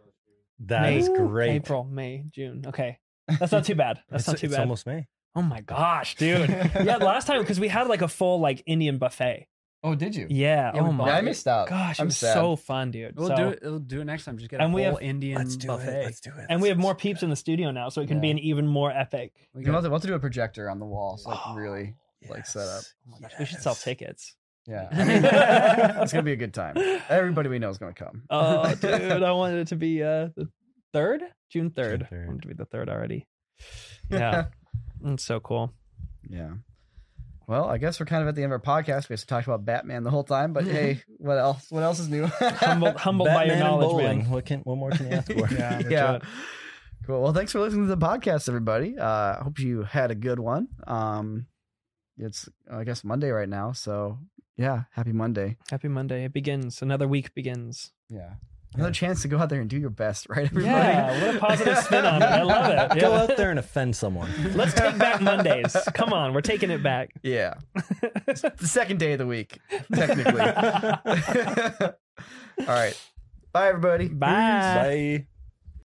Speaker 6: That is great.
Speaker 2: April, May, June. Okay. That's not too bad. That's not too
Speaker 6: It's
Speaker 2: bad.
Speaker 6: almost May.
Speaker 2: Oh my gosh, dude. Yeah, last time, because we had like a full like Indian buffet.
Speaker 1: Oh, did you?
Speaker 2: Yeah.
Speaker 5: Yeah, we
Speaker 2: Oh
Speaker 5: bought
Speaker 2: my
Speaker 1: Yeah, I missed out.
Speaker 2: gosh, it
Speaker 1: I'm
Speaker 2: was
Speaker 1: sad.
Speaker 2: so fun, dude.
Speaker 5: We'll do it next time. Just get a
Speaker 2: And we
Speaker 5: whole
Speaker 2: have-
Speaker 5: Indian
Speaker 6: Let's do
Speaker 5: buffet.
Speaker 6: it. Let's do it.
Speaker 2: And we have more peeps in the studio now, so it can be an even more epic.
Speaker 1: We'll have to do a projector on the wall, so like really like set up.
Speaker 2: Oh my gosh, we should sell tickets.
Speaker 1: Yeah, I mean, it's gonna be a good time. Everybody we know is gonna come.
Speaker 2: Oh, dude, I wanted it to be the 3rd, June 3rd.
Speaker 6: June 3rd.
Speaker 2: I wanted it to be the 3rd already. Yeah, it's so cool.
Speaker 1: Yeah. Well, I guess we're kind of at the end of our podcast. We just talked about Batman the whole time, but hey, what else? What else is new?
Speaker 2: Humbled by your
Speaker 6: Batman and
Speaker 2: knowledge,
Speaker 6: bowling.
Speaker 2: man.
Speaker 6: What more can you ask for?
Speaker 1: Yeah. Cool. Well, thanks for listening to the podcast, everybody. I hope you had a good one. It's I guess Monday right now, so yeah, happy Monday.
Speaker 2: Happy Monday. It begins. Another week begins.
Speaker 1: Yeah. Another chance to go out there and do your best, right, everybody?
Speaker 2: Yeah, what a positive spin on it. I love it.
Speaker 6: Go
Speaker 2: Yeah.
Speaker 6: out there and offend someone.
Speaker 2: Let's take back Mondays. Come on, we're taking it back.
Speaker 1: Yeah. It's the second day of the week, technically. All right. Bye, everybody.
Speaker 2: Bye.
Speaker 6: Bye.